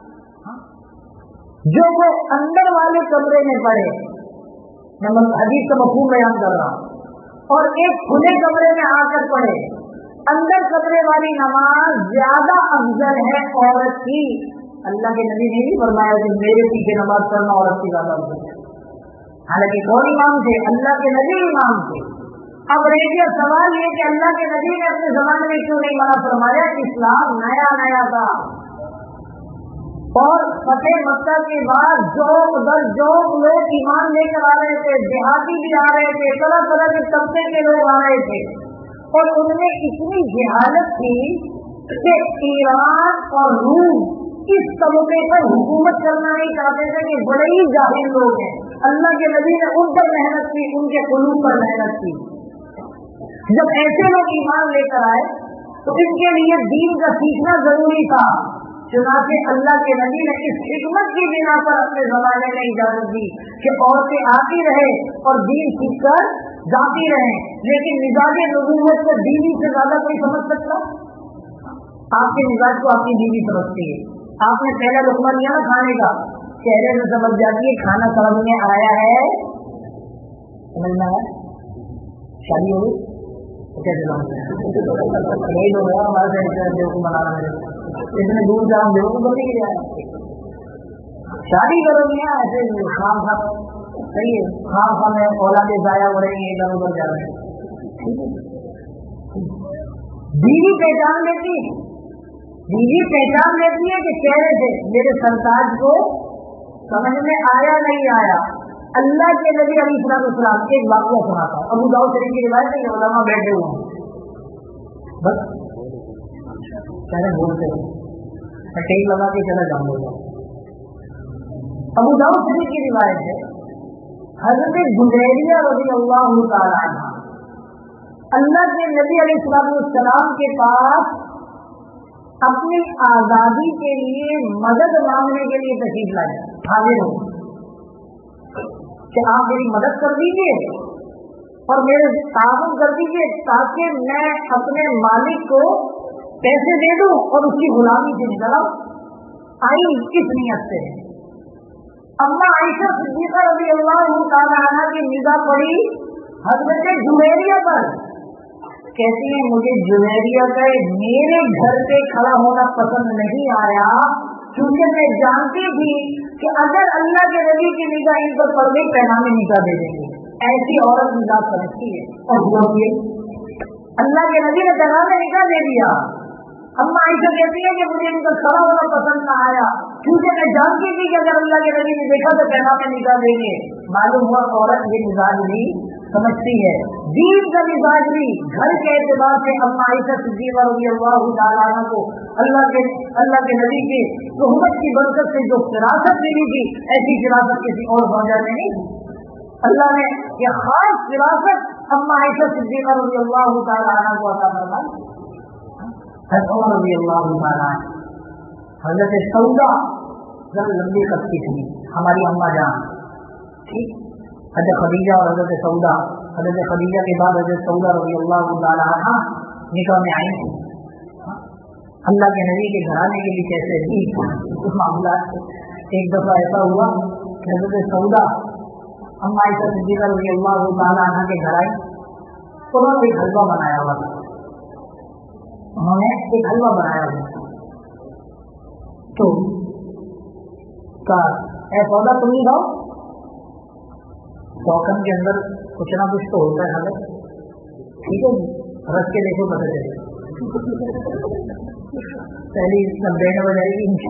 Speaker 1: جو وہ اندر والے کمرے میں پڑھے، میں حدیث کا مفہوم بیان کر رہا ہوں، اور ایک کھلے کمرے میں آ کر پڑھے، اندر کمرے والی نماز زیادہ افضل ہے عورت کی۔ اللہ کے نبی نے بھی فرمایا کہ میرے پیچھے نماز پڑھنا عورت کی زیادہ افضل ہے، حالانکہ کون امام تھے؟ اللہ کے نبی امام تھے۔ اب رہ گیا سوال یہ کہ اللہ کے نبی نے اپنے زمانے میں کیوں نہیں منع فرمایا؟ اسلام نیا نیا تھا، اور فتح مکہ کے بعد جوک در جوک لوگ ایمان لے کر آ رہے تھے، دیہاتی بھی آ رہے تھے، طرح طرح کے طبقے کے لوگ آ رہے تھے، اور ان میں اتنی جہالت تھی کہ ایران اور روم اس طبقے پر حکومت کرنا نہیں چاہتے تھے کہ بڑے ہی جاہل لوگ ہیں۔ اللہ کے نبی نے ان پر محنت کی، ان کے قلوب پر محنت کی۔ جب ایسے لوگ ایمان لے کر آئے تو ان کے لیے دین کا سیکھنا ضروری تھا، چنانچہ اللہ کے نبی نے اس حکمت کی بنا پر اپنے زمانے میں اجازت دی کہ عورتیں آتی رہے اور دین سیکھ کر جاتی رہیں، لیکن مزاج نبوت کو بیوی سے زیادہ کوئی سمجھ سکتا؟ آپ کے مزاج کو آپ کی بیوی سمجھتی ہے، آپ نے پہلا لقمہ لیا نا کھانے کا، چہرے سے سمجھ جاتی ہے کھانا سمجھ میں آیا ہے، سمجھنا ہے، شادی ہو گئی یہی لوگ ہیں ہمارے کو بنانا ہے، اتنے دور جام دیو کو بڑی گیا شادی کرو گے ایسے خام خام، صحیح ہے، خام خام میں اولادیں ضائع ہو رہی ہیں، ادھر ادھر جا رہے ہیں۔ بیوی پہچان لیتی ہے، بیوی پہچان لیتی ہے کہ چہرے سے میرے سرتاج کو سمجھ میں آیا نہیں آیا۔ اللہ کے نبی علیہ السلام ایک واقعہ سناتا ہوں، ابو داؤد شریف کی روایت ہے کہ علماء بیٹھے ہوئے ہیں، بس کہنے بولتے ہیں ٹیک لگا کے چلا جاؤں گا۔ ابو داؤد شریف کی روایت ہے، حضرت جبیریہ رضی اللہ تعالیٰ عنہ اللہ کے نبی علیہ السلام کے پاس اپنی آزادی کے لیے مدد مانگنے کے لیے تشریف لائے، حاضر ہو کہ آپ میری مدد کر دیجیے اور میرے تعاون کر دیجیے تاکہ میں اپنے مالک کو پیسے دے دوں اور اس کی غلامی سے نکلا آئی کس نیت سے۔ اما عائشہ صدیقہ رضی اللہ تعالیٰ عنہ کی نگاہ پڑی حضرت جبیریہ پر، کہتی ہیں مجھے جبیریہ کا میرے گھر پہ کھڑا ہونا پسند نہیں آیا، کیونکہ میں جانتی تھی کہ اگر اللہ کے نبی کی نگاہ ان پر پڑ گئی پیغام نکاح دے دیں گے، ایسی عورت نکاح سمجھتی ہے، اور ہوا یہ اللہ کے نبی نے پیغام نکاح دے دیا۔ اما عائشہ کہتی ہے کہ مجھے ان کا کھڑا ہونا پسند نہ آیا، کیونکہ میں جانتی تھی کہ اگر اللہ کے نبی نے دیکھا تو پیغام نکاح دیں گے۔ معلوم ہوا عورت یہ مزاج نہیں سمجھتی ہے، دین کا مزاج بھی گھر کے اعتبار سے اما عائشہ صدیقہ رضی اللہ تعالیٰ عنہ کو اللہ کے نبی کی صحبت کی برکت سے جو فراست ملی تھی، ایسی فراست کسی اور زوجہ میں نہیں۔ اللہ نے یہ خاص فراست اما عائشہ صدیقہ رضی اللہ تعالیٰ عنہ کو عطا فرمائی۔ حضرت عمر رضی اللہ تعالیٰ عنہ، حضرت سودا ذرا لمبی قد تھی ہماری اماں جان، ٹھیک، حضرت خدیجہ اور حضرت سودا، حضرت خدیجہ کے بعد حضرت سودا رضی اللہ تعالیٰ عنہ نکاح میں آئی تھی. اللہ کے نبی کے گھرانے کے لیے کیسے بھی اس معاملات سے ایک دفعہ ایسا ہوا کہ حضرت سودا اما عائشہ صدیقہ رضی اللہ تعالیٰ عنہ کے گھر آئی. انہوں نے ایک حلوہ بنایا ہوا تھا، انہوں نے ایک حلوہ بنایا ہوا تو کہا اے سودا تم ہی کھاؤ، شوقن کے اندر کچھ نہ کچھ تو ہوتا ہے حضرت، ٹھیک ہے رکھ کے دیکھو پتہ چلے پہلی کمپلین ہو جائے گی.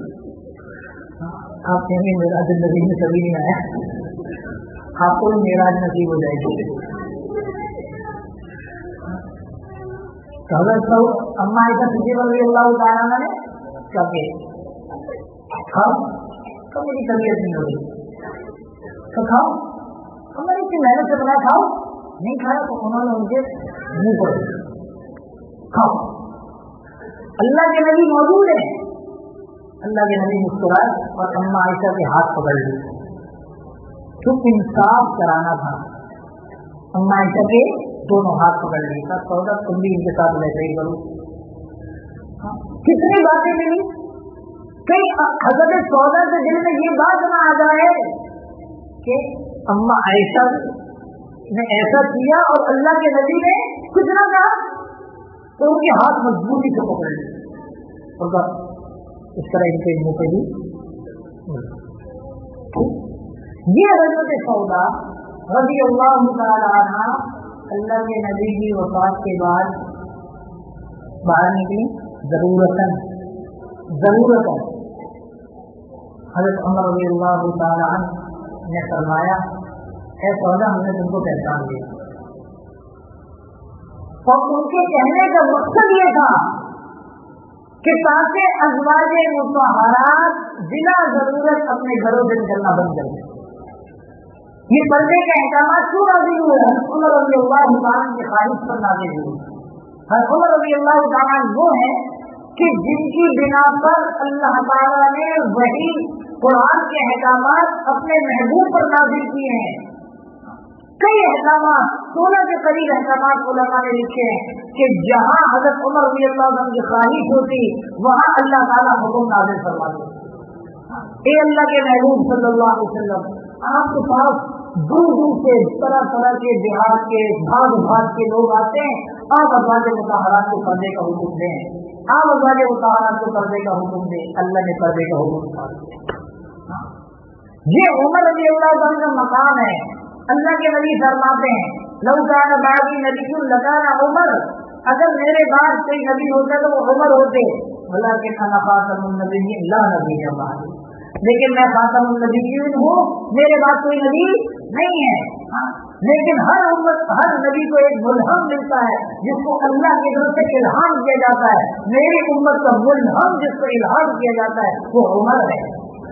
Speaker 1: آپ کہیں گے میرا زندگی میں کبھی نہیں آیا، آپ کو میراج نصیب ہو جائے گی. حضرت اما عائشہ صدیقہ رضی اللہ تعالیٰ عنہ نے کہا کہ کھاؤ، تو میری طبیعت نہیں ہو رہی تو کھاؤ، ہماری اتنی محنت سے بنا کھاؤ. نہیں کھایا تو انہوں نے ان کے منہ پر کھاؤ. اللہ کے نبی موجود ہے، اللہ کے نبی مسکرائے اور اما عائشہ کے ہاتھ پکڑ لیے. چپ انصاف کرانا تھا، اما عائشہ کے دونوں ہاتھ پکڑ لیے. تھا سودا تم بھی ان کے ساتھ ویسے ہی کرو. کتنی باتیں ملی، کئی حضرت سودا کے دل میں یہ بات نہ آ جائے کہ اما عائشہ نے ایسا کیا اور اللہ کے نبی نے کچھ نہ کہا، تو ان کے ہاتھ مضبوطی سے پکڑ لیے اور اس طرح ان کے منہ پہ بھی. یہ حضرت سودا رضی اللہ تعالی عنہ اللہ کے نبی کی وفات کے بعد باہر نکلی ضرورتاً. حضرت عمر رضی اللہ تعالی عنہ نے فرمایا اے سودا ہم نے تم کو پہچان لیا. اور ان کے کہنے کا مقصد یہ تھا کہ تاکہ ازواج مطہرات بلا ضرورت اپنے گھروں سے نکلنا بند کر دیں. یہ پردے کے احکامات کیوں نازل ہوئے؟ حضرت عمر رضی اللہ تعالیٰ کی خواہش پر نازل ہوئے. حضرت عمر رضی اللہ تعالیٰ وہ ہیں کہ جن کی بنا پر اللہ تعالیٰ نے وہی قرآن کے احکامات اپنے محبوب پر نازل کیے ہیں. کئی احکامات 16 کے قریب احکامات علماء نے لکھے ہیں کہ جہاں حضرت عمر رضی اللہ عنہ کی خواہش ہوتی وہاں اللہ تعالیٰ حکم نازل فرماتے. اے اللہ کے محبوب صلی اللہ علیہ وسلم، آپ کے پاس دور دور سے طرح طرح کے دیہات کے بھاگ کے لوگ آتے ہیں، آپ ازواج مطہرات کو پردے کا حکم دیں، آپ ازواج مطہرات کو پردے کا حکم دیں. اللہ نے پردے کا حکم دیا. یہ عمر رضی اللہ عنہ کا مقام ہے. اللہ کے نبی فرماتے ہیں لو کان بعدی نبی لکان عمر، اگر میرے بعد کوئی نبی ہوتا تو وہ عمر ہوتے. ولکن انا خاتم النبیین لا نبی بعد، لیکن میں خاتم النبیین ہوں، میرے بعد کوئی نبی نہیں ہے. لیکن ہر نبی کو ایک ملہم ملتا ہے جس کو اللہ کی طرف سے الہام کیا جاتا ہے. میری امت کا ملہم جس کو الہام کیا جاتا ہے وہ عمر ہے.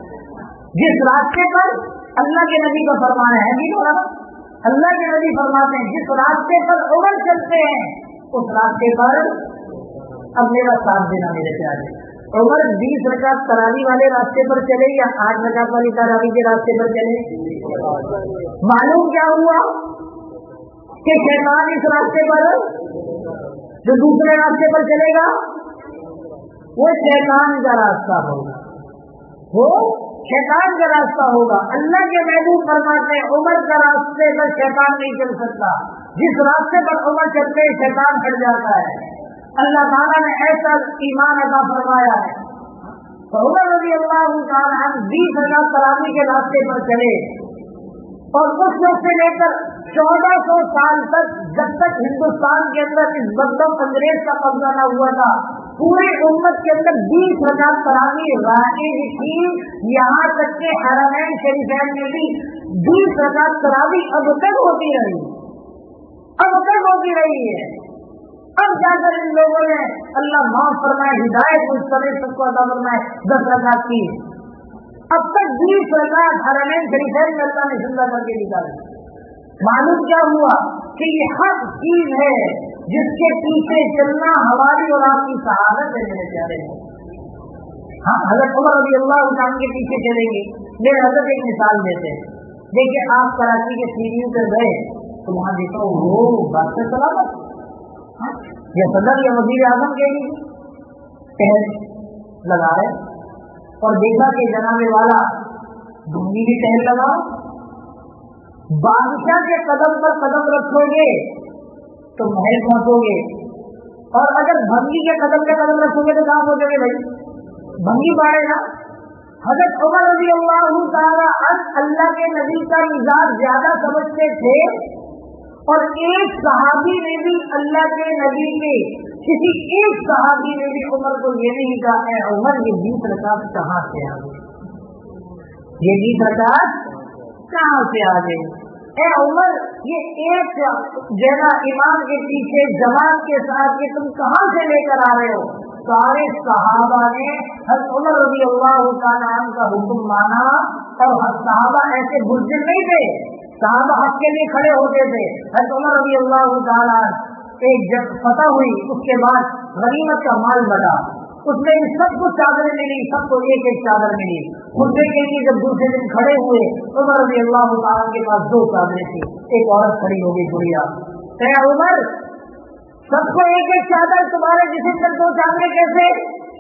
Speaker 1: جس راستے پر اللہ کے نبی کا فرمانا ہے بھی اور اللہ کے نبی فرماتے ہیں جس راستے پر عمر چلتے ہیں اس راستے پر اب میرا ساتھ دینا میرے پیارے. عمر 20 رکعت تراویح والے راستے پر چلے یا 8 رکعت والی تراویح کے راستے پر چلے؟ معلوم کیا ہوا کہ شیطان اس راستے پر جو دوسرے راستے پر چلے گا وہ شیطان کا راستہ ہوگا، وہ شیطان کا راستہ ہوگا. اللہ کے محبوب فرماتے ہیں عمر کا راستے پر شیطان نہیں چل سکتا. جس راستے پر عمر چلتے ہیں شیطان ہٹ جاتا ہے. اللہ تعالیٰ نے ایسا ایمان عطا فرمایا ہے. عمر رضی اللہ تعالیٰ عنہ 20 رکعت تراویح کے راستے پر چلے اور اس وقت سے لے کر 1400 سال تک جب تک ہندوستان کے اندر اس بدبخت انگریز کا قبضہ نہ ہوا تھا پوری امت کے اندر 20 رکعت تراویح رائج تھی. یہاں تک کہ حرمین شریفین میں بھی 20 رکعت تراویح اب تک ہوتی رہی ہے. اب جا کر ان لوگوں نے اللہ معاف فرمائے ہدایت مستقل سب کو عطا فرمائے 10 رکعت کی. اب تک 20 رکعت حرمین شریفین میں اللہ نے زندہ کر کے نکالی. معلوم کیا ہوا کہ یہ حق چیز ہے جس کے پیچھے چلنا ہماری اور آپ کی سعادت ہے میرے پیارے ہیں. ہاں حضرت عمر رضی اللہ عنہ کے پیچھے چلیں گے. میرے حضرت ایک مثال دیتے ہیں. دیکھیے آپ کراچی کے سیڑھیوں پہ گئے تو وہاں دیکھا وہ بات سے سلامت یا صدر یا وزیر اعظم کے لیے ٹہل لگا رہے اور دیکھا کہ جناب والا ڈونگی بھی ٹہل لگا. بادشاہ کے قدم پر قدم رکھو گے تو محل پہنچو گے, اور اگر بھنگی کے قدم پہ قدم رکھو گے تو کہاں پہنچو گے بھائی؟ بھنگی پاڑے گا. حضرت عمر رضی اللہ تعالی عنہ اللہ کے نبی کا مزاج زیادہ سمجھتے تھے, اور ایک صحابی نے بھی اللہ کے نبی کے کسی ایک صحابی نے بھی عمر کو یہ نہیں کہا اے عمر یہ 20 رکعت کہاں سے آ گئی, یہ 20 رکعت کہاں سے آ گئی, اے عمر یہ ایک جگہ امام کے پیچھے جماعت کے ساتھ یہ تم کہاں سے لے کر آ رہے ہو. سارے صحابہ نے حضرت عمر رضی اللہ تعالیٰ عنہ کا حکم مانا, اور صحابہ ایسے بزدل نہیں تھے, صحابہ حق کے لیے کھڑے ہوتے تھے. حضرت عمر رضی اللہ تعالیٰ عنہ ایک جب فتح ہوئی اس کے بعد غنیمت کا مال بڑھا, اس میں سب کو چادریں ملی, سب کو ایک ایک چادر ملی. خطبے کے لیے جب دوسرے دن کھڑے ہوئے عمر رضی اللہ تعالیٰ کے پاس 2 چادریں تھی. ایک عورت کھڑی ہو گئی بڑھیا, اے عمر سب کو ایک ایک چادر, تمہارے جسم پر 2 چادریں کیسے؟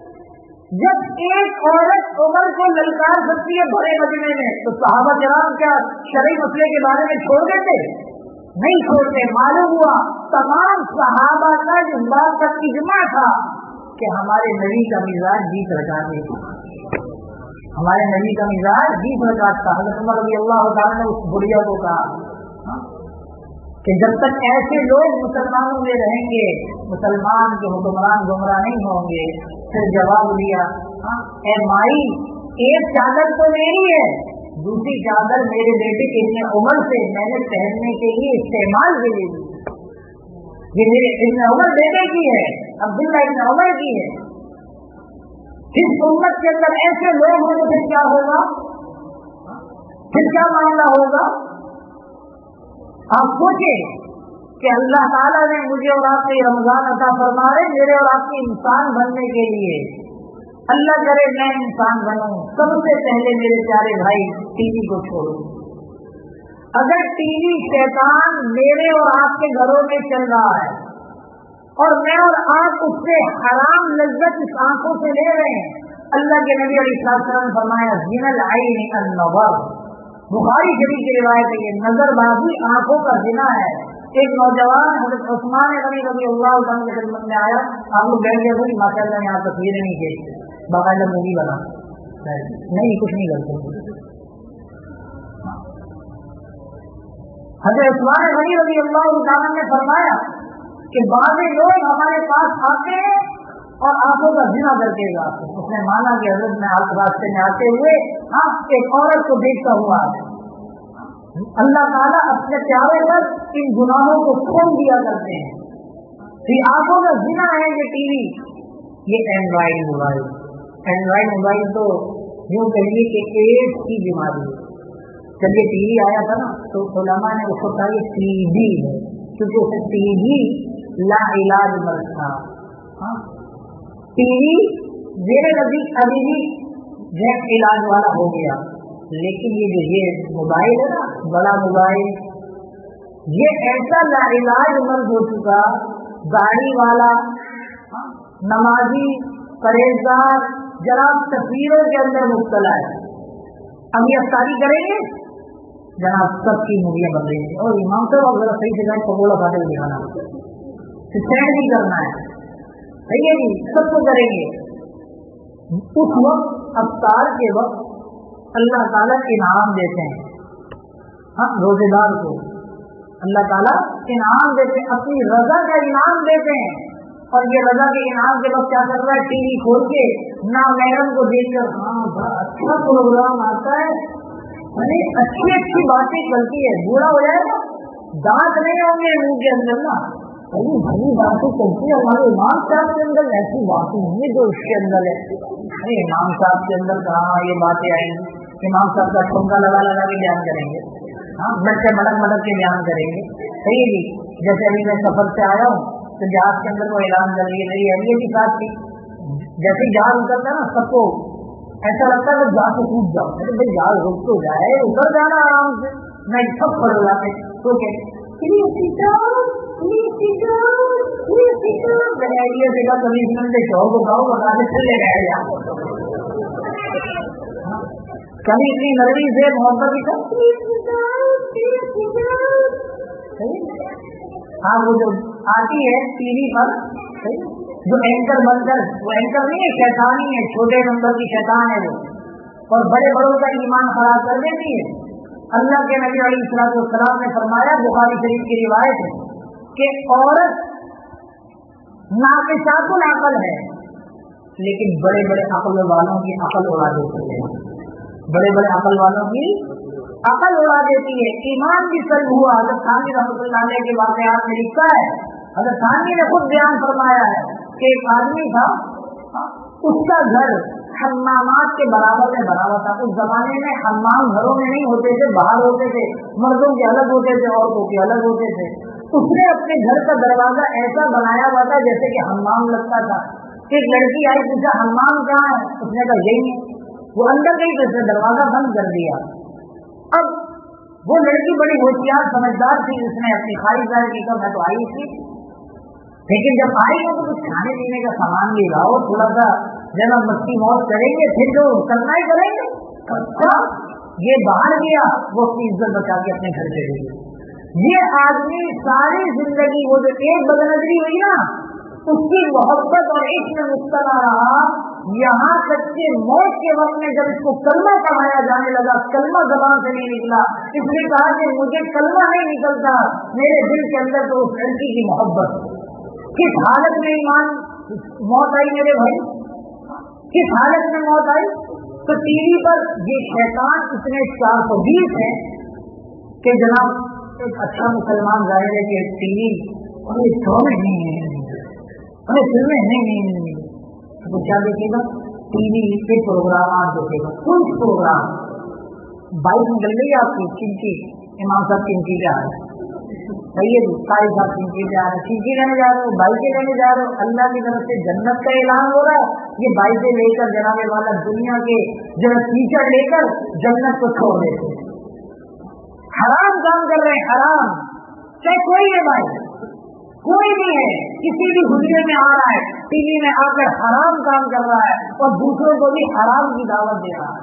Speaker 1: جب ایک عورت عمر کو للکار سکتی ہے بڑے مجمع میں تو صحابہ کرام کیا شرعی مسئلے کے بارے میں چھوڑ دیتے؟ نہیں چھوڑتے. معلوم ہوا تمام صحابہ کا اس بات کا اجماع تھا کہ ہمارے نبی کا مزاج 20 رکعت تھا, ہمارے نبی کا مزاج 20 رکعت تھا. حضرت عمر رضی اللہ تعالیٰ نے اس بڑھیا کو کہا کہ جب تک ایسے لوگ مسلمانوں میں رہیں گے مسلمان کے حکمران گمراہ نہیں ہوں گے. پھر جواب دیا اے مائی ایک چادر تو میری ہے, دوسری چادر میرے بیٹے ابن عمر سے میں نے پہننے کے لیے استعمال کے لیے دی, یہ میرے ابن عمر بیٹے کی ہے, عبداللہ ابن عمر کی ہے. جس امت کے اندر ایسے لوگ ہوں تو پھر کیا ہوگا, پھر کیا معاملہ ہوگا؟ آپ سوچیں کہ اللہ تعالیٰ نے مجھے اور آپ کو رمضان عطا فرمائے میرے اور آپ کے انسان بننے کے لیے. اللہ کرے میں انسان بنوں, سب سے پہلے میرے پیارے بھائی ٹی وی کو چھوڑو. اگر ٹی وی شیطان میرے اور آپ کے گھروں میں چل رہا ہے اور میں اور آپ اس سے حرام لذت اس آنکھوں سے لے رہے ہیں, اللہ کے نبی علیہ السلام نے فرمایا زنا العین النظر, بخاری شریف کی روایت ہے, یہ نظر بازی آنکھوں کا زنا ہے. ایک نوجوان حضرت عثمان غنی رضی اللہ عنہ کی خدمت میں آیا, آپ لوگ بیٹھ گئے بھائی ماشاء اللہ یہاں تصویریں نہیں کھینچتے, باقاعدہ مووی بنا نہیں کچھ نہیں کرتے. حضرت عثمان غنی رضی اللہ عنہ نے فرمایا کہ بعض لوگ ہمارے پاس آتے ہیں اور آنکھوں کا زنا کر کے جاتے ہیں. اس نے مانا کہ حضرت میں آپ راستے میں آتے ہوئے ایک عورت کو دیکھتا ہوا ہے. اللہ تعالیٰ اپنے پیارے پر ان گناہوں کو کھول دیا کرتے ہیں. یہ آنکھوں کا زنا ہے یہ ٹی وی, یہ اینڈرائڈ موبائل. اینڈرائڈ موبائل تو یوں کہیے کہ ایڈس کی بیماری ہے. جب یہ ٹی وی آیا تھا نا تو علماء نے اس کو کہا یہ ٹی وی ہے, کیونکہ اسے ٹی وی لا علاج مرض تھا. ٹی وی میرے نزدیک ابھی بھی غیر علاج والا ہو گیا, لیکن یہ جو یہ موبائل ہے نا بڑا موبائل, یہ ایسا لا علاج مرض ہو چکا. گاڑی والا نمازی پرہیزگار جناب تصویروں کے اندر مبتلا ہے. اب یہ افطاری کریں گے جناب سب کی موویاں بن رہی ہیں, اور امام صاحب ذرا صحیح سے پکوڑا کھاتے ہوئے دکھانا, سینڈ نہیں کرنا ہے, صحیح ہے جی, سب کو کریں گے. اس وقت افطار کے وقت اللہ تعالیٰ انعام دیتے ہیں. ہاں روزے دار کو اللہ تعالیٰ انعام دیتے ہیں, اپنی رضا کا انعام دیتے ہیں. اور یہ رضا کے انعام کے وقت کیا کر رہا ہے, ٹی وی کھول کے نامحرم کو دیکھ کر ہاں بڑا اچھا پروگرام آتا ہے, یعنی اچھی اچھی باتیں چلتی ہے. بوڑھا ہو جائے گا دانت نہیں ہوں گے منہ کے اندر نا, بڑی بڑی باتیں چلتی ہے. ہمارے امام صاحب کے اندر ایسی باتیں نہیں جو اس کے اندر ہے. ارے امام صاحب کے اندر کہاں یہ باتیں آئیں گی, امام صاحب کا ٹھمکا لگا لگا کے بیان کریں گے, ہاں مٹک کے بیان کریں گے. صحیح جی, جیسے ابھی میں سفر سے آیا ہوں تو جہاز کے اندر وہ اعلان کر رہی ہے میری اہلیہ کے ساتھ تھی. جیسے جہاز اترتا ہے نا سب کو ایسا لگتا ہے کہ جہاز سے ٹوٹ جاؤ. بھائی جہاز رک تو جائے, اتر جانا آرام سے. میں سب پڑ جاتے تو کہ کبھی اس میں شوق کو گاؤ بتا کے چلے گئے جا. کبھی اتنی نرمی سے محبت کی ہاں وہ جو آتی ہے ٹی وی پر جو اینکر بن کر, وہ اینکر نہیں ہے, شیطان ہی ہے, چھوٹے نمبر کی شیطان ہے وہ, اور بڑے بڑوں کا ایمان خراب کر دیتی ہے. اللہ کے نبی علیہ الصلوۃ والسلام نے فرمایا, بخاری شریف کی روایت ہے کہ عورت ناقصات العقل ہے لیکن بڑے بڑے عقل والوں کی عقل اڑا دیتی ہے. بڑے بڑے عقل والوں کی عقل اڑا دیتی ہے. ایمان بھی سلب ہوا. حضرت ثانی رحمۃ اللہ علیہ کے واقعات میں لکھا ہے, حضرت ثانی نے خود بیان فرمایا ہے کہ ایک آدمی تھا, اس کا گھر حمامات کے برابر میں بنا ہوا تھا. اس زمانے میں حمام گھروں میں نہیں ہوتے تھے, باہر ہوتے تھے, مردوں کے الگ ہوتے تھے, عورتوں کے الگ ہوتے تھے. اس نے اپنے گھر کا دروازہ ایسا بنایا ہوا تھا جیسے کہ حمام لگتا تھا. ایک لڑکی آئی, پوچھا حمام کہاں ہے؟ اس نے کہا یہی ہے. وہ اندر گئی تو اس نے دروازہ بند کر دیا. اب وہ لڑکی بڑی ہوشیار سمجھدار تھی, اس نے اپنی خواہش ظاہر کی, میں تو آئی تھی, لیکن جب آئی ہو تو کچھ کھانے پینے کا سامان بھی لاؤ, تھوڑا سا جب ہم مستی موت کریں گے پھر جو کرنا ہی کریں گے. اچھا یہ باہر گیا, وہ اپنی عزت بچا کے اپنے گھر چلے گئے. یہ آدمی ساری زندگی وہ جو ایک بدنظری ہوئی نا, اس کی محبت اور عشق میں مبتلا رہا, یہاں تک کہ موت کے وقت میں جب اس کو کلمہ پڑھایا جانے لگا, کلمہ زبان سے نہیں نکلا. اس نے کہا کہ مجھے کلمہ نہیں نکلتا, میرے دل کے اندر تو اس لڑکی کی محبت. کس حالت میں ایمان موت آئی میرے بھائی, کس حالت میں موت آئی؟ تو ٹی وی پر یہ شیطان اتنے 420 ہیں کہ جناب ایک اچھا مسلمان ظاہر ہے کہ ٹی وی فلمیں نہیں, تو کیا دیکھے گا؟ ٹی وی کے پروگرامات دیکھے گا. کچھ پروگرام بائک نکل گئی آپ کی, چنکی امام صاحب چنکی پہ آ رہے, صحیح ہے, ساری صاحب چنکی پہ آ رہے, چنکی لینے جا رہے ہو, بائکیں لینے جا رہے ہو, اللہ کی طرف سے جنت کا اعلان ہو رہا ہے. یہ بائکیں لے کر جناب والا دنیا کے جو ٹیچر لے کر جنت کو چھوڑ دیتے ہیں. حرام کام کر رہے ہیں, حرام. چاہے کوئی ہے بھائی, کوئی بھی ہے, کسی بھی حجرے میں آ رہا ہے, ٹی وی میں آ کر حرام کام کر رہا ہے اور دوسروں کو بھی حرام کی دعوت دے رہا ہے.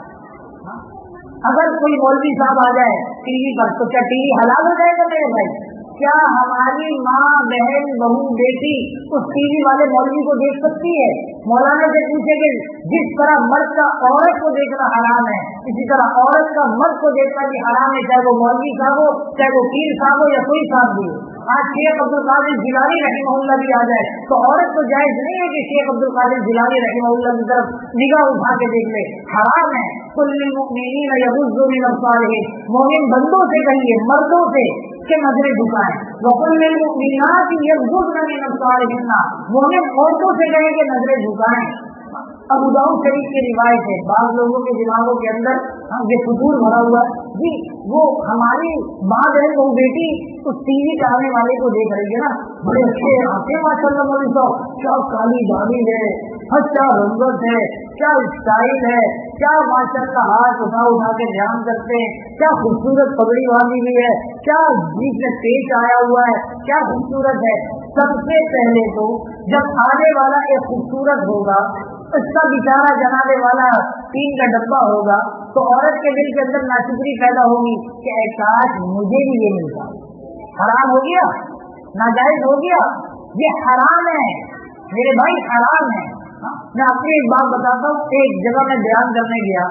Speaker 1: اگر کوئی مولوی صاحب آ جائے ٹی وی پر تو کیا ٹی وی حلال ہو جائے گا میرے بھائی؟ کیا ہماری ماں, بہن, بہو, بیٹی اس ٹی وی والے مولوی کو دیکھ سکتی ہے؟ مولانا سے پوچھے کہ جس طرح مرد کا عورت کو دیکھنا حرام ہے, اسی طرح عورت کا مرد کو دیکھنا بھی حرام ہے, چاہے وہ مولوی صاحب ہو, چاہے وہ پیر صاحب ہو, یا کوئی صاحب بھی ہو. آج شیخ عبد القادر جیلانی رحمہ اللہ بھی آ جائے تو عورت کو جائز نہیں ہے کہ شیخ عبد القادر جیلانی رحمہ اللہ کی طرف نگاہ اٹھا کے دیکھ لے, حرام ہے. کل المؤمنین یغضوا من ابصارہم, مومن بندوں سے کہیے, مردوں سے کہ نظریں جھکائیں. وقل للمؤمنات یغضضن من ابصارہن, مومن عورتوں سے کہیں کہ نظریں جھکائیں. ابو داؤد شریف کی روایت ہے, بعض لوگوں کے دماغوں کے اندر یہ فطور بھرا ہوا ہے جی, وہ ہماری ماں بہن بہو بیٹی اس ٹی وی کے آنے والے کو دیکھ رہی ہے نا, بڑے اچھے آتے ماشاء اللہ مولوی صاحب, کیا کالی داڑھی ہے, کیا رنگت ہے, کیا اسٹائل ہے, کیا ماشاء اللہ ہاتھ اٹھا اٹھا کے دھیان کرتے ہیں, کیا خوبصورت پگڑی باندھی ہوئی ہے, کیا بیچ میں پیچ آیا ہوا ہے, کیا خوبصورت ہے. سب سے پہلے تو جب آنے والا ایک خوبصورت ہوگا, اس کا بیچارہ جنانے والا تین کا ڈبہ ہوگا, تو عورت کے دل کے اندر ناشکری پیدا ہوگی کہ اے کاش مجھے بھی یہ ملتا. حرام ہو گیا, ناجائز ہو گیا, یہ حرام ہے میرے بھائی, حرام ہے. میں اپنی ایک بات بتاتا ہوں, ایک جگہ میں بیان کرنے گیا,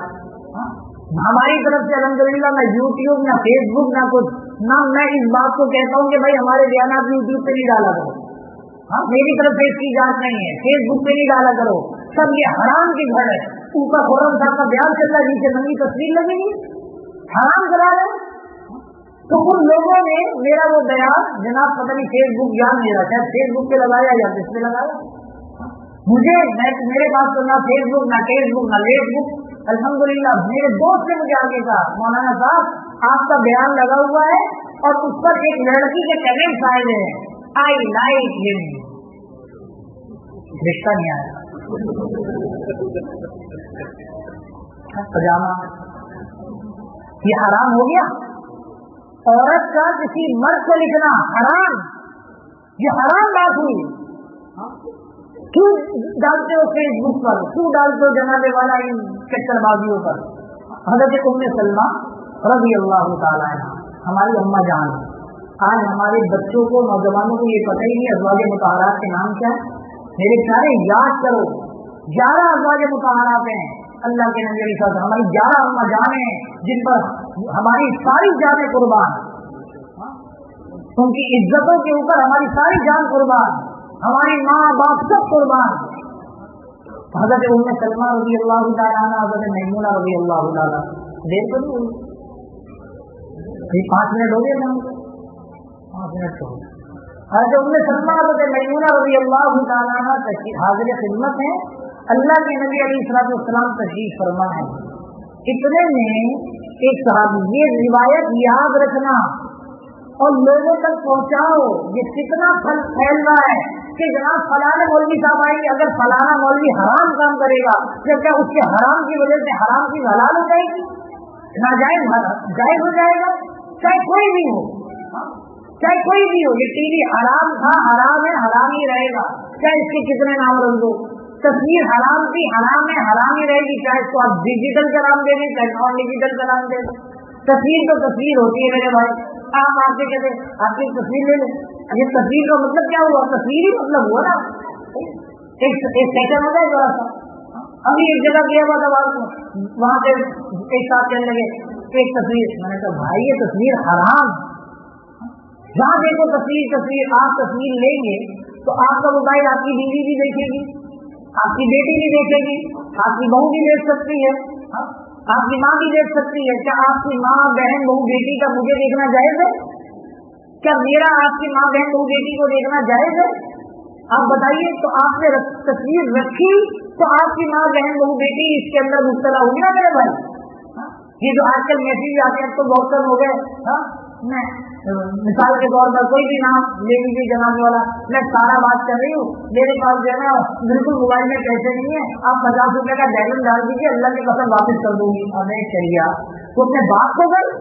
Speaker 1: ہماری طرف سے الحمدللہ نہ یوٹیوب نہ فیس بک نہ کچھ, نہ میں اس بات کو کہتا ہوں کہ بھائی ہمارے بیانات یوٹیوب پہ نہیں ڈالا کرو, میری طرف سے اس کی جانچ نہیں ہے, فیس بک پہ نہیں ڈالا کرو, سب یہ حرام کی گھر ہے. اوپر خورم صاحب کا بیان چل رہا ہے, نیچے ننگی تصویر لگے گی, حرام کرا رہے. تو ان لوگوں نے میرا وہ بیان جناب پتہ نہیں فیس بک جان نہیں رہا, شاید فیس بک پہ لگایا یا کس پہ لگایا, مجھے میرے پاس تو نہ فیس بک نہ فیس بک نہ لیٹ بک. الحمدللہ میرے دوست نے مجھے آگے کہا, مولانا صاحب آپ کا بیان لگا ہوا ہے اور اس پر ایک لڑکی کے کمنٹس آئے ہیں, آئی لائک ہم, رشتہ نہیں آیا. پجامہ یہ حرام ہو گیا. عورت کا کسی مرد کو لکھنا حرام, یہ حرام بات ہوئی. کیوں ڈالتے ہو فیس بک پر, کیوں ڈالتے ہو جنابے والا ان چکر بازیوں پر. حضرت ام سلمہ رضی اللہ تعالیٰ عنہ ہماری اماں جان. آج ہمارے بچوں کو, نوجوانوں کو یہ پتہ ہی نہیں ازواج مطہرات کے نام کیا ہے. میرے پیارے یاد کرو, 11 ازواج مطہرات ہیں اللہ کے نبی علیہ السلام. ہماری 11 اماں جان ہیں جن پر ہماری ساری جانیں قربان, ان کی عزتوں کے اوپر ہماری ساری جان قربان, ہماری ماں باپ سب قربان. حضرت ام سلمہ رضی اللہ تعالیٰ عنہ, حضرت میمونہ رضی اللہ تعالیٰ. دیر تو نہیں ہوئی, 5 منٹ ہو گئے نا, 5 منٹ تو ہو گئے. حضرت ام سلمہ حضرت میمونہ رضی اللہ تعالیٰ عنہ حاضر خدمت ہیں. اللہ کے نبی علیہ السلام تشریف فرما ہے. اتنے میں ایک صحابی, یہ روایت یاد رکھنا اور لوگوں تک پہنچاؤ, یہ کتنا پھیل رہا ہے کہ جناب فلانا مولوی صاحب آئیں گے, اگر فلانا مولوی حرام کام کرے گا تو کیا اس کے حرام کی وجہ سے حرام کی حلال ہو جائے گی, ناجائز جائز ہو جائے گا. چاہے کوئی بھی ہو, چاہے کوئی بھی ہو, یہ ٹی وی حرام تھا, حرام ہے, حرام ہی رہے گا, چاہے اس کے کتنے نام رکھ دو. تصویر حرام کی حرام ہے, حرام ہی رہے گی, چاہے اس کو آپ ڈیجیٹل کا نام دے دیں چاہے نان ڈیجیٹل کا نام دے دیں. تصویر تو تصویر ہوتی ہے میرے بھائی. آپ سے کہتے آپ کی تصویر لے لیں, یہ تصویر کا مطلب کیا ہوا, تصویر ہی مطلب ہوا نا, ایک سیکنڈ ہوتا ہے ذرا سا. ابھی ایک جگہ گیا ہوا تھا, وہاں پہ ایک ساتھ چلنے لگے ایک تصویر. میں نے کہا بھائی یہ تصویر حرام, جہاں دیکھو تصویر تصویر. آپ تصویر لیں گے تو آپ کا موبائل آپ کی بیوی بھی دیکھے گی, آپ کی بیٹی بھی دیکھے گی, آپ کی بہو بھی دیکھ سکتی ہے, آپ کی ماں بھی دیکھ سکتی ہے. کیا آپ کی ماں بہن بہو بیٹی کا مجھے دیکھنا جائز ہے؟ کیا میرا آپ کی ماں بہن بہو بیٹی کو دیکھنا جائز ہے؟ آپ بتائیے. تو آپ نے تصویر رکھی تو آپ کی ماں بہن بہو بیٹی اس کے اندر مبتلا ہوگی نا میرے بھائی. یہ جو آج کل میسیج آتے ہیں تو بہت کم ہو گئے. میں مثال کے طور پر کوئی بھی نام لے لیجیے جناب والا, میں سارا بات کر رہی ہوں, میرے پاس جو ہے نا بالکل موبائل میں پیسے نہیں ہے, آپ 50 روپے کا بیلنس ڈال دیجیے, اللہ کی قسم واپس کر دوں گی. اور نہیں چاہیے تو اپنے باپ کو کر,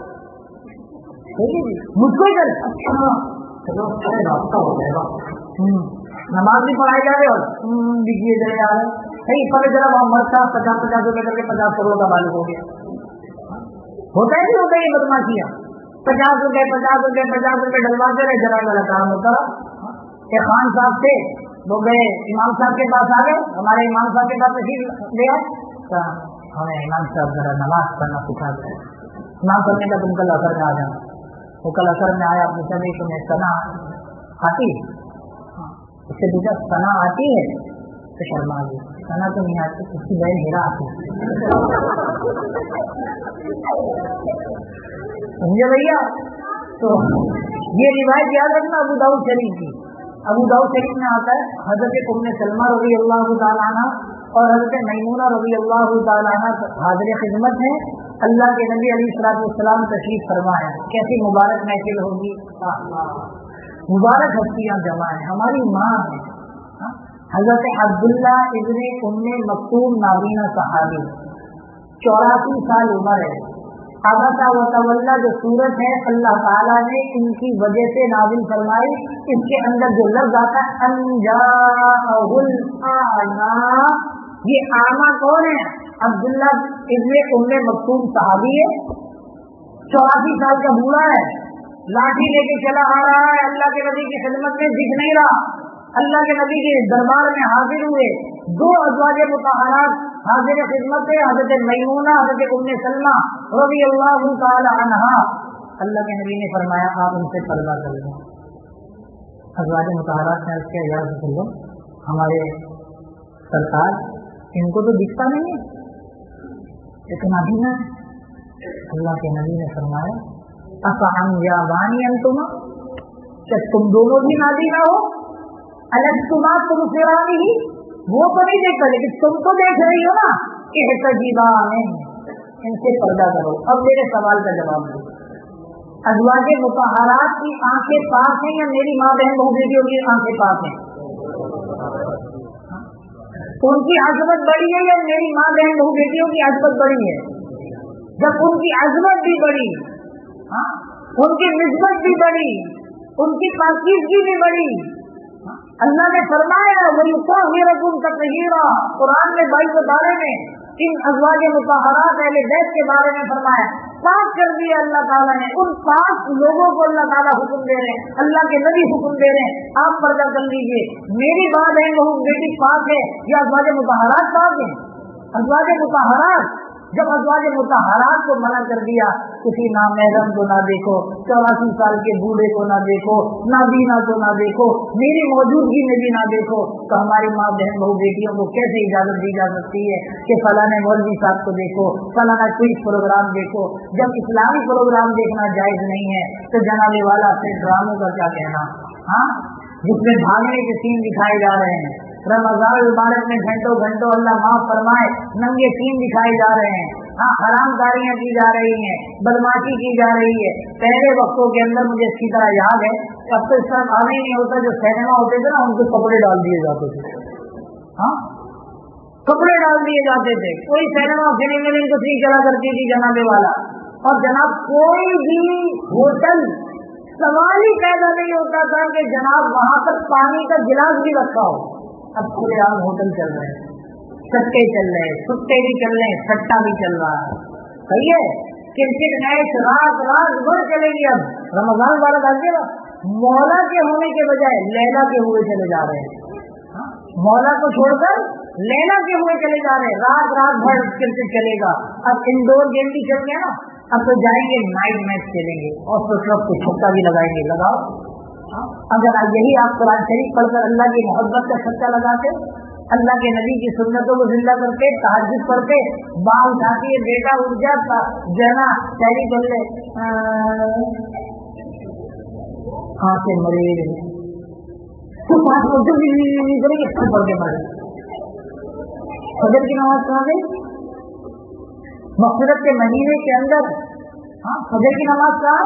Speaker 1: مجھ کو ہی کر. اچھا چلو راستہ ہو جائے گا. نماز بھی پڑھائی جا رہے اور لکھیے جائے جا رہے ہیں. پہلے ذرا وہاں مرتا 50 روپے کر کے 50 کروڑ کا معلوم ہو گیا. ہوتا ہے نہیں ہوتا یہ بدماشیاں, 50 روپے ڈلواتے رہے, جرائم والا کام ہوتا رہا. ایک خان صاحب تھے, وہ گئے امام صاحب کے پاس, آ گئے ہمارے امام صاحب کے پاس تشریف لے آئے. ہمیں امام صاحب ذرا نماز پڑھنا سکھا دیں. امام صاحب نے کہا تم کل اثر میں آ جانا. وہ کل اثر میں آیا, پوچھا نہیں تمہیں ثنا آتی, اس سے پوچھا ثنا آتی ہے تو شرما گئی. ثنا تو نہیں آتی, اس کی بہن ہیرا آتی. سمجھے بھیا. تو یہ روایت یاد رکھنا ابو داؤد شریف کی. ابو داؤد شریف میں آتا ہے حضرت ام سلمہ رضی اللہ تعالیٰ عنہ اور حضرت میمونہ رضی اللہ تعالیٰ عنہ حاضر خدمت ہیں. اللہ کے نبی علیہ السلام تشریف فرمایا. کیسی مبارک محفل ہوگی, مبارک ہستیاں جمع ہیں. ہماری ماں ہے حضرت عبداللہ ابن ام مکتوم نابینا صحابی, 84 سال عمر ہے. عبسہ وتولی جو سورت ہے اللہ تعالیٰ نے ان کی وجہ سے نازل فرمائی. اس کے اندر جو لفظ آتا ہے ان جاءہ الاعمی, یہ اعمی کون ہے؟ عبداللہ ابن ام مکتوم صحابی ہے, 84 سال کا بوڑھا ہے, لاٹھی لے کے چلا آ رہا ہے, اللہ کے نبی کی خدمت میں دکھ نہیں رہا. اللہ کے نبی کے دربار میں حاضر ہوئے. 2 ازواج مطہرات حاضر خدمت ہے, حضرت میمونہ حضرت ام سلمہ رضی اللہ تعالی عنہا. اللہ کے نبی نے فرمایا آپ ان سے پردہ کر لیں. ازواج مطہرات نے کیا یا رسول اللہ, ہمارے سرکار ان کو تو دکھتا نہیں ہے, لیکن نابینا ہے. اللہ کے نبی نے فرمایا افہم یا بانی انتما, کیا تم دونوں بھی نابینا ہو؟ الستما تم سرانی ہی, وہ تو نہیں دیکھتا لیکن تم تو دیکھ رہی ہو نا. احتجبان, ان سے پردہ کرو. اب میرے سوال کا جواب دو, ازواج مطہرات کی آنکھیں پاک ہیں یا میری ماں بہن بہو بیٹیوں کی آنکھیں پاک ہیں؟ ان کی عظمت بڑی ہے یا میری ماں بہن بہو بیٹیوں کی عظمت بڑی ہے؟ جب ان کی عظمت بھی بڑی، ان کی نسبت بھی بڑی، ان کی پاکیزگی بھی بڑی، اللہ نے فرمایا وَيُطَهِّرَكُمْ تَطْهِيرًا، قرآن میں 22 بارے میں ان ازواج مطہرات اہل بیت کے بارے میں فرمایا، پاک کر دیا اللہ تعالیٰ نے۔ ان پاک لوگوں کو اللہ تعالیٰ حکم دے رہے ہیں، اللہ کے نبی حکم دے رہے ہیں، آپ پردہ کر لیجیے۔ میری ماں بہن بہو بیٹی پاک ہے یا ازواج مطہرات پاک ہیں؟ ازواج مطہرات۔ جب ازواج مطہرات کو منع کر دیا، کسی نامحرم کو نہ دیکھو، 84 سال کے بوڑھے کو نہ دیکھو، نابینا کو نہ دیکھو، میری موجودگی میں بھی نہ دیکھو، تو ہماری ماں بہن بہو بیٹیوں کو کیسے اجازت دی جا سکتی ہے کہ فلاں مولوی صاحب کو دیکھو، فلاں کوئی پروگرام دیکھو؟ جب اسلامی پروگرام دیکھنا جائز نہیں ہے تو جناب والا اپنے ڈراموں کا کیا کہنا؟ جس میں بھاگنے کے سین دکھائے جا رہے ہیں، رمضان المبارک میں گھنٹوں گھنٹوں اللہ معاف فرمائے ننگے سین دکھائے جا رہے ہیں، حرام کاریاں کی جا رہی ہیں، بدماشی کی جا رہی ہے۔ پہلے وقتوں کے اندر مجھے اچھی طرح یاد ہے، اب تو اس طرح آنا ہی نہیں ہوتا، جو سینما ہوتے تھے نا ان کو کپڑے ڈال دیے جاتے تھے، کپڑے ڈال دیے جاتے تھے۔ کوئی سینما فلم تو نہیں چلا کرتی تھی جناب والا، اور جناب کوئی بھی ہوٹل سوال ہی پیدا نہیں ہوتا تھا کہ جناب وہاں پر پانی کا گلاس بھی رکھا ہو۔ اب پورے عام ہوٹل چل رہے ہیں، سٹے چل رہے ہیں، سٹے بھی چل رہے ہیں، سٹا بھی چل رہا ہے، صحیح ہے۔ کرکٹ میچ رات بھر چلے گی۔ اب رمضان والا ڈالتے گا، مولا کے ہونے کے بجائے لیلا کے ہوئے چلے جا رہے ہیں، مولا کو چھوڑ کر لیلا کے ہوئے چلے جا رہے ہیں، رات بھر کرکٹ چلے گا۔ اب انڈور گیم بھی چل گیا نا، اب تو جائیں گے نائٹ میچ کھیلیں گے اور تو سب کو چھکا بھی لگائیں گے، لگاؤ۔ اگر یہی آپ قرآن شریف پڑھ کر اللہ کی محبت کا چھکا لگاتے، اللہ کے نبی کی سنتوں کو زندہ کرتے، تہجد پڑھتے، باں اٹھاتی ہے بیٹا اٹھ جاتا جنا شہری کر لے، آنکھیں مریض تو 5 منٹ بھی نہیں کریں گے، سب پڑھ کے پڑھے۔ فجر کی نماز کہاں گئی؟ مغفرت کے مہینے کے اندر فجر کی نماز کہاں؟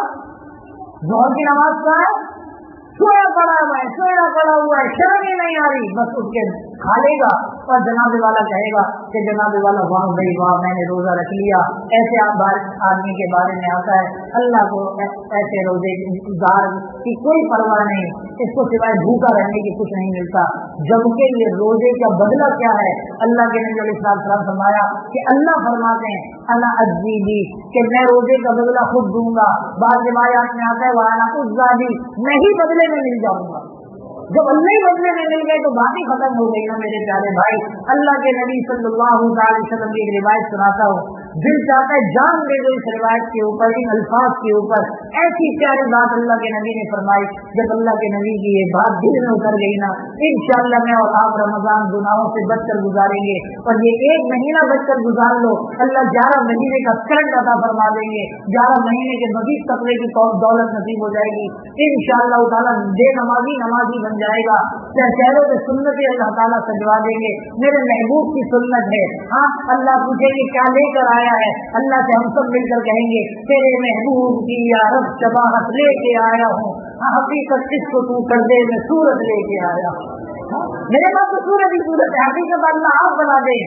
Speaker 1: ظہر کی نماز کہاں ہے؟ سویا پڑا ہوا ہے، شرم ہی نہیں آ رہی، بس اٹھ کے کھا لے گا اور جناب والا کہے گا کہ جناب والا واہ بھائی واہ میں نے روزہ رکھ لیا۔ ایسے آدمی کے بارے میں آتا ہے اللہ کو ایسے روزے گزار کی کوئی پرواہ نہیں، اس کو سوائے بھوکا رہنے کی کچھ نہیں ملتا، جبکہ یہ روزے کا بدلہ کیا ہے؟ اللہ کے نبی علیہ السلام فرمایا کہ اللہ فرماتے ہیں انا اجزی، کہ میں روزے کا بدلہ خود دوں گا۔ بعض روایات میں آتا ہے وانا اجزی، میں ہی بدلے میں مل جاؤں گا۔ جب اللہ ہی بدلے میں مل گئے تو بات ہی ختم ہو گئی نا میرے پیارے بھائی۔ اللہ کے نبی صلی اللہ علیہ وسلم کی ایک روایت سناتا ہوں، دل چاہتا ہے جان دے دو اس روایت کے اوپر، ان الفاظ کے اوپر۔ ایسی پیاری بات اللہ کے نبی نے فرمائی، جب اللہ کے نبی کی یہ بات دل میں اتر گئی نا، انشاءاللہ میں اور آپ رمضان گناہوں سے بچ کر گزاریں گے، اور یہ 1 مہینہ بچ کر گزار لو، اللہ 11 مہینے کا کرنٹ عطا فرما دیں گے، 11 مہینے کے مزید تقوی کی دولت نصیب ہو جائے گی انشاءاللہ تعالیٰ۔ بے نمازی بن جائے گا، چہروں پہ سنت اللہ تعالیٰ سجوا دیں گے، میرے محبوب کی سنت ہے۔ اللہ پوچھے گی کیا لے کر آیا ہے، اللہ سے ہم سب مل کر کہیں گے تیرے محبوب کی یا رب شباہت لے کے آیا ہوں، حقیقت کس کو تو کر دے میں صورت لے کے آیا ہوں۔ میرے پاس تو صورت ہی صورت ہے، حقیقت اللہ آپ بنا دیں،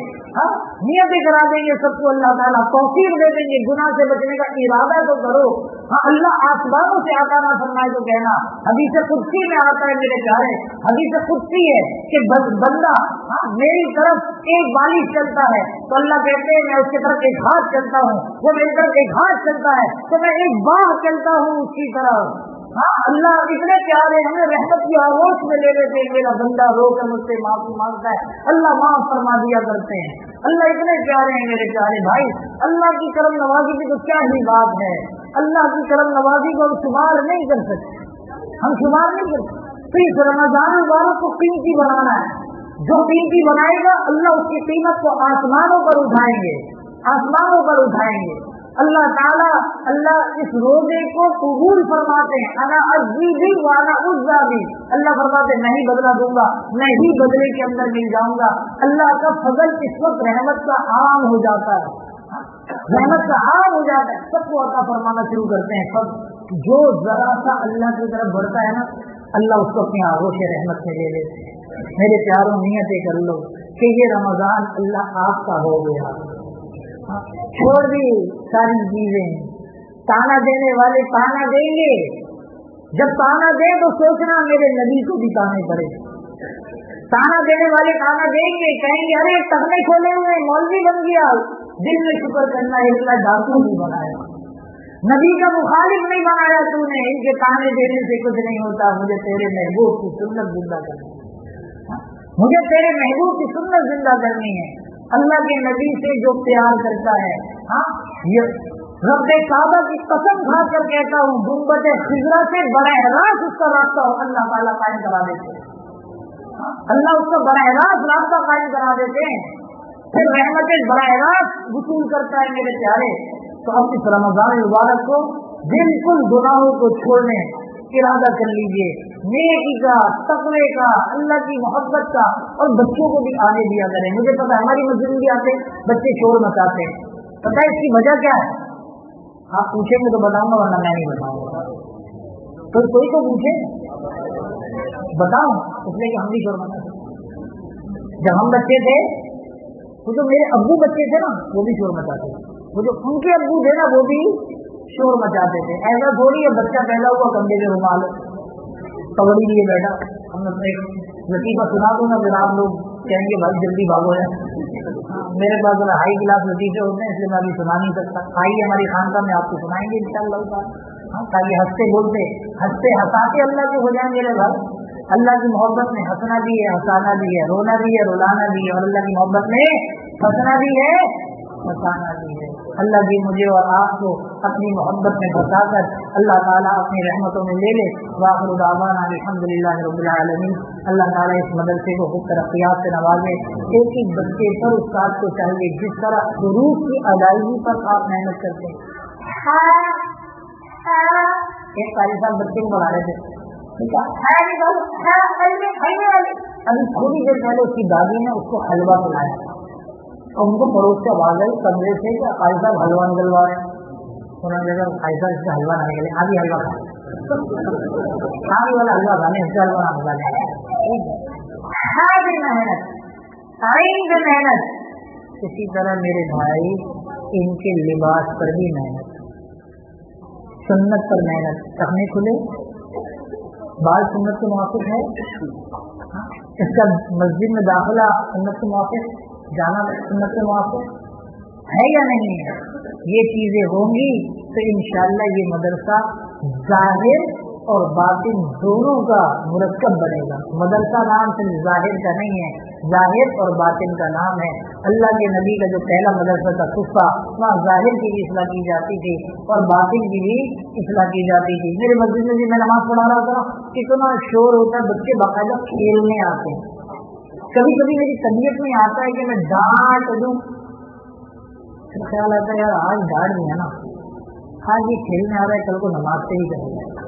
Speaker 1: نیتیں کرا دیں گے سب کو، اللہ تعالیٰ توفیق دے دیں گے، گناہ سے بچنے کا ارادہ تو کرو۔ اللہ آسمانوں سے عطا نہ فرمائے تو کہنا۔ حدیث قدسی میں آتا ہے میرے پیارے، حدیث قدسی ہے کہ بندہ میری طرف ایک بالش چلتا ہے تو اللہ کہتے ہیں میں اس کی طرف ایک ہاتھ چلتا ہوں، وہ میری طرف ایک ہاتھ چلتا ہے تو میں ایک باہ چلتا ہوں اس کی طرف۔ اللہ اتنے پیارے، ہمیں رحمت کی آغوش میں لے لیتے ہیں، میرا بندہ رو کر مجھ سے معافی مانگتا ہے، اللہ معاف فرما دیا کرتے ہیں۔ اللہ اتنے پیارے ہیں میرے پیارے بھائی۔ اللہ کی کرم نوازی کی تو کیا ہی بات ہے، اللہ کی کرم نوازی کو ہم شمار نہیں کر سکتے، ہم شمار نہیں کر سکتے۔ تو اس رمضان المبارک کو قیمتی بنانا ہے، جو قیمتی بنائے گا اللہ اس کی قیمت کو آسمانوں پر اٹھائیں گے، آسمانوں پر اٹھائیں گے۔ اللہ تعالیٰ اس روزے کو قبول فرماتے ہیں، انا اجزی بھی وانا اجزا بھی، اللہ فرماتے ہیں میں ہی بدلہ دوں گا، میں ہی بدلے کے اندر مل جاؤں گا۔ اللہ کا فضل اس وقت رحمت کا عام ہو جاتا ہے، رحمت کا عام ہو جاتا ہے، سب کو عطا فرمانا شروع کرتے ہیں۔ جو ذرا سا اللہ کی طرف بڑھتا ہے نا، اللہ اس کو اپنی آغوش رحمت سے لے لیتے ہیں۔ میرے پیاروں نیتیں کر لو کہ یہ رمضان اللہ آپ کا ہو گیا. چھوڑ دی ساری چیزیں. تانا دینے والے تانا دیں گے, جب تانا دیں تو سوچنا میرے نبی کو بھی تانے پڑے. تانا دینے والے تانا دیں گے, کہیں گے ارے تخنے کھولے ہوئے مولوی بن گیا. دل میں شکر کرنا ہے اللہ ڈاکو نہیں بنایا, نبی کا مخالف نہیں بنایا تو نے. ان کے تانے دینے سے کچھ نہیں ہوتا. مجھے تیرے محبوب کی سنت زندہ کرنی ہے, مجھے تیرے محبوب کی سنت زندہ کرنی ہے. اللہ کے نبی سے جو پیار کرتا ہے, ہاں یہ رب کعبہ کی قسم کھا کر کہتا ہوں گنبد خضرا سے براہ راست اس کا رابطہ اللہ تعالیٰ قائم کرا دیتے ہیں. اللہ اس کو براہ راست رابطہ قائم کرا دیتے ہیں, پھر رحمت براہ راست وصول کرتا ہے. میرے پیارے, تو اب اس رمضان مبارک کو بالکل گناہوں کو چھوڑنے ارادہ کر لیجئے, نیکی کا, تقوی کا, اللہ کی محبت کا, اور بچوں کو بھی آنے دیا کریں. مجھے پتا ہے ہماری مسجد میں بھی آتے بچے شور مچاتے ہیں, پتہ ہے اس کی وجہ کیا ہے؟ آپ پوچھیں گے تو بتاؤں گا, ورنہ میں نہیں بتاؤں گا. تو کوئی تو پوچھے, بتاؤں, اس لیے کہ ہم بھی شور مچاتے. جب ہم بچے تھے تو جو میرے ابو بچے تھے نا وہ بھی شور مچاتے تھے, وہ جو ان کے ابو تھے نا وہ بھی شور مچاتے تھے. ایسا تھوڑی ہے بچہ پیدا ہوا کندھے میں رومال پگڑی لیے بیٹھا. ہم نے ایک لطیفہ سنا دوں نا, پھر آپ لوگ کہیں گے بھائی جلدی بھاگو ہے. میرے پاس ہائی کلاس لطیفے ہوتے ہیں, اس لیے میں ابھی سنا نہیں سکتا. آئیے ہماری خانقاہ میں آپ کو سنائیں گے انشاءاللہ. تاکہ ہنستے بولتے ہنستے ہنساتے اللہ کے ہو جائیں میرے بھائی. اللہ کی محبت میں ہنسنا بھی ہے, ہنسانا بھی ہے, رونا بھی ہے, رلانا بھی ہے, اور اللہ کی محبت میں ہنسنا بھی ہے, ہنسانا بھی ہے. اللہ بھی مجھے اور آپ کو اپنی محبت میں بسا کر اللہ تعالیٰ اپنی رحمتوں میں لے لے. وآخر دعوانا الحمدللہ رب العالمین. اللہ تعالیٰ اس مدرسے کو خوب ترقیات سے نوازے. ایک ایک بچے پر استاد کو چاہیے جس طرح حروف کی ادائیگی پر آپ محنت کرتے ہیں. ایک قاری صاحب بچے کو پڑھا رہے تھے, ابھی تھوڑی دیر پہلے اس کی دادی نے اس کو حلوہ کھلایا, اور ان کو پڑوس سے آواز آئی کمرے سے کہ قاری صاحب حلوہ نکلوا رہے ہیں. انہوں نے کہا قاری صاحب اس سے حلوہ نہ نکلے, آدھی حلوہ کھائے, آدھی والا حلوہ کھانے اس سے حلوہ نہ نکالے. محنت. اسی طرح میرے بھائی ان کے لباس پر بھی محنت, سنت پر محنت. ٹخنے کھلے, بال سنت کے موافق ہے, اس کا مسجد میں داخلہ سنت کے موافق, جانا سنت کے موافق ہے یا نہیں ہے. یہ چیزیں ہوں گی تو انشاءاللہ یہ مدرسہ ظاہر اور باطن دونوں کا مرکب بنے گا. مدرسہ نام صرف ظاہر کا نہیں ہے, ظاہر اور باطن کا نام ہے. اللہ کے نبی کا جو پہلا مدرسہ تھا صفہ, وہاں ظاہر کی بھی اصلاح کی جاتی تھی اور باطن کی بھی اصلاح کی جاتی تھی. میرے مسجد میں بھی میں نماز پڑھا رہا تھا, کتنا شور ہوتا ہے, بچے باقاعدہ کھیلنے آتے ہیں. کبھی کبھی میری طبیعت میں آتا ہے کہ میں ڈانٹ دوں, پھر خیال آتا ہے یار آج ڈانٹ دیا نا, آج یہ کھیلنے آ رہا ہے, کل کو نماز سے ہی کرے گا.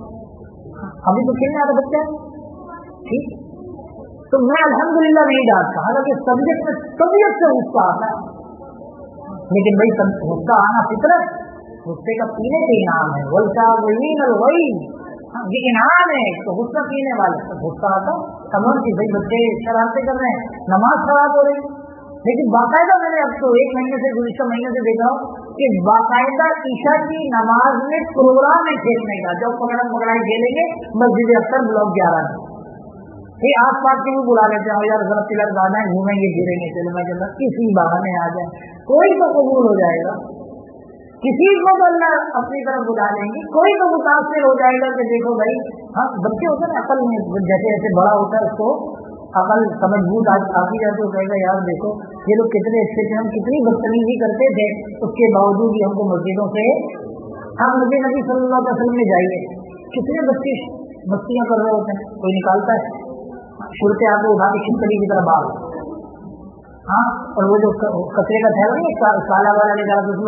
Speaker 1: ابھی تو کھیلنے آ رہا بچہ, ٹھیک, تو میں الحمدللہ نہیں ڈانٹتا, حالانکہ طبیعت سے غصہ آتا ہے. لیکن بھائی غصہ آنا فطرت, غصے کا پینے کا انعام ہے. والکاظمین الغیظ, یہ انعام ہے. تو غصہ پینے والے غصہ آتا سمجھ کہ بھائی بچے شرارتیں کر رہے ہیں, نماز خراب ہو رہی. لیکن باقاعدہ میں نے اب تو ایک مہینے سے گزشتہ مہینے سے دیکھ رہا ہوں کہ باقاعدہ عشاء کی نماز میں پروگرام ہے کھیلنے کا. جب پکڑائی کھیلیں گے مسجد اختر بلاک 11 میں, یہ آس پاس کے بھی بلا لیتے ہیں یار ذرا پلر زیادہ ہیں, گھومیں گے پھریں گے, چلو میں کہتا کسی بہانے آ جائے, کوئی تو قبول ہو جائے گا, کسی کو تو اللہ اپنی طرف بلا لیں گے, کوئی تو متاثر ہو جائے گا کہ دیکھو بھائی ہاں بچے ہوتے ہیں عقل میں جیسے جیسے بڑا ہوتا ہے اس کو عقل سمجھ بوجھ آتی جاتی, وہ کہے گا یار دیکھو یہ لوگ کتنے اچھے تھے, ہم کتنی بدتمیزی کرتے تھے, اس کے باوجود ہی ہم کو مسجدوں سے, ہم نبی صلی اللہ علیہ وسلم میں جائیے, کتنے بچے مستیاں کر رہے ہوتے ہیں, کوئی نکالتا ہے شروع آپ کو اٹھا کے چھپکلی کی طرح باہر, ہاں, اور وہ جو کچرے کا تھیلا نہیں کالا والا نکالا تو اس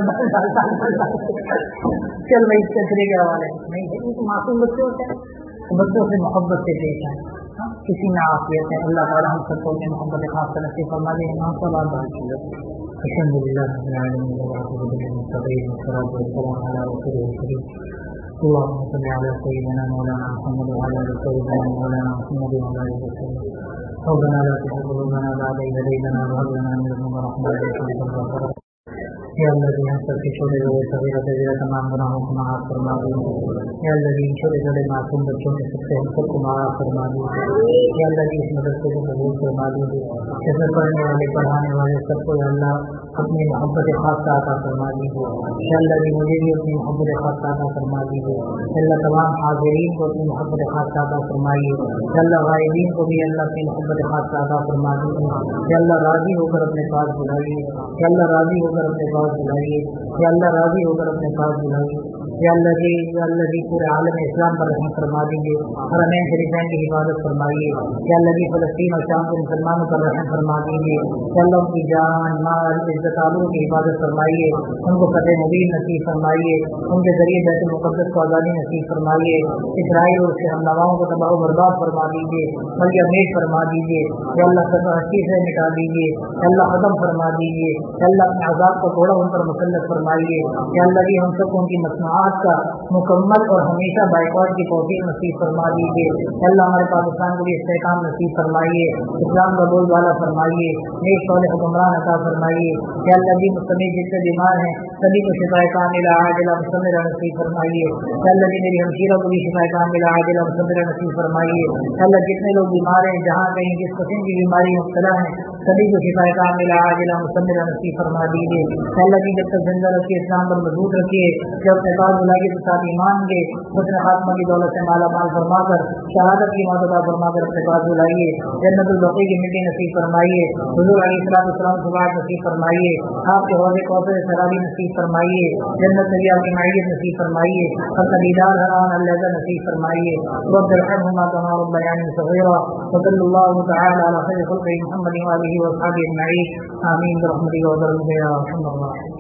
Speaker 1: میں چل بھائی کچرے کے حوالے نہیں, تو معصوم بچے ہوتے ہیں, بچوں سے محبت سے پیش آئے, کسی میں عافیت ہے. اللہ تعالیٰ ہم سب کو محبت خاص طرح سے فرما دے. الحمدللہ اللهم صل على سيدنا مولانا محمد وعلى ال سيدنا مولانا محمد وعلى اله وصحبه ربنا لا تزغ قلوبنا بعد إذ هديتنا وهب لنا من لدنك رحمة إنك أنت الوهاب یا اللہ جی ہم سب کے چھوٹے بڑے صغیر کبیرہ تمام گناہوں کو معاف فرما دیجیے. یا اللہ جی چھوٹے چھوٹے معصوم بچوں کے سب سے ہم سب کو معاف فرما دیجیے. یا اللہ جی اس مدرسے کو قبول فرما دیجیے. اس میں پڑھنے والے پڑھانے والے سب کو یا اللہ اپنی محبت خاصہ عطا فرما دیجیے. یا اللہ جی مجھے بھی اپنی محبت خاصہ عطا فرما دیجیے. یا اللہ تمام حاضرین کو اپنی محبت خاصہ عطا فرمائیے. یا اللہ غائبین کو بھی اللہ اپنی محبت خاصہ عطا فرما دیجیے. یا اللہ راضی ہو کر اپنے پاس بلائیے. یا اللہ راضی ہو کر اپنے پاس بلائیے. یا اللہ راضی ہو کر اپنے پاس بلائیے. یا اللہ جی پورے عالم اسلام پر رحم فرما دیجیے. حرمین شریفین کی حفاظت فرمائیے. یا اللہ جی فلسطین اور شام کے مسلمانوں پر رحم فرما دیجیے. یا اللہ ان کی جان مال عزت آبرو کی حفاظت فرمائیے. ان کو فتح مبین نصیب فرمائیے. ان کے ذریعے بیت المقدس کو آزادی نصیب فرمائیے. اسرائیل اور اس کے ہم نواؤں کو تباہ و برباد فرما دیجیے. بلکہ امیش فرما دیجیے. یا اللہ سب ہستی سے مٹا دیجیے. یا اللہ ختم فرما دیجیے. یا اللہ اپنے عذاب کا توڑا ان پر مسلط فرمائیے. یا اللہ جی ہم سب کو ان کی مصنوعات کا مکمل اور ہمیشہ بائیکاٹ کی توفیق نصیب فرما دیجیے. اللہ ہمارے پاکستان کو بھی استحکام نصیب فرمائیے. اسلام کا بول بالا فرمائیے. نیک صالح حکمران عطا فرمائیے. یا اللہ جی مستمل جتنے بیمار ہیں سبھی کو شفاء کاملہ عاجلہ مستمرہ نصیب فرمائیے. یا اللہ جی میری ہمشیرہ کو بھی شفاء کاملہ عاجلہ مستمرہ نصیب فرمائیے. یا اللہ جتنے لوگ بیمار ہیں جہاں کہیں جس قسم کی بیماری مبتلا ہیں سبھی کو شفاء کاملہ عاجلہ مستمرہ نصیب فرما دیجیے. یا اللہ جی جب تک زندہ رکھیے اسلام پر مضبوط رکھیے. جب اپنے پاس بلائیے تو ساتھ ایمان کے حسن خاتمہ کی دولت سے مالا مال فرما کر شہادت کی موت عطا فرما کر اپنے پاس بلائیے. جنت البقیع کی مٹی نصیب فرمائیے. حضور علیہ السلام سے بات نصیب فرمائیے. آپ کے حوض کوثر سرابی نصیب فرمائیے. جنت میں آپ کی معیت نصیب فرمائیے. حق دیدار حرام اللہ نصیب فرمائیے. رب ارحمهما كما ربياني صغيرا. وصلى الله تعالى على خير خلقه محمد وآله وصحبه أجمعين. آمين برحمتك وبركاته يا أرحم الراحمين.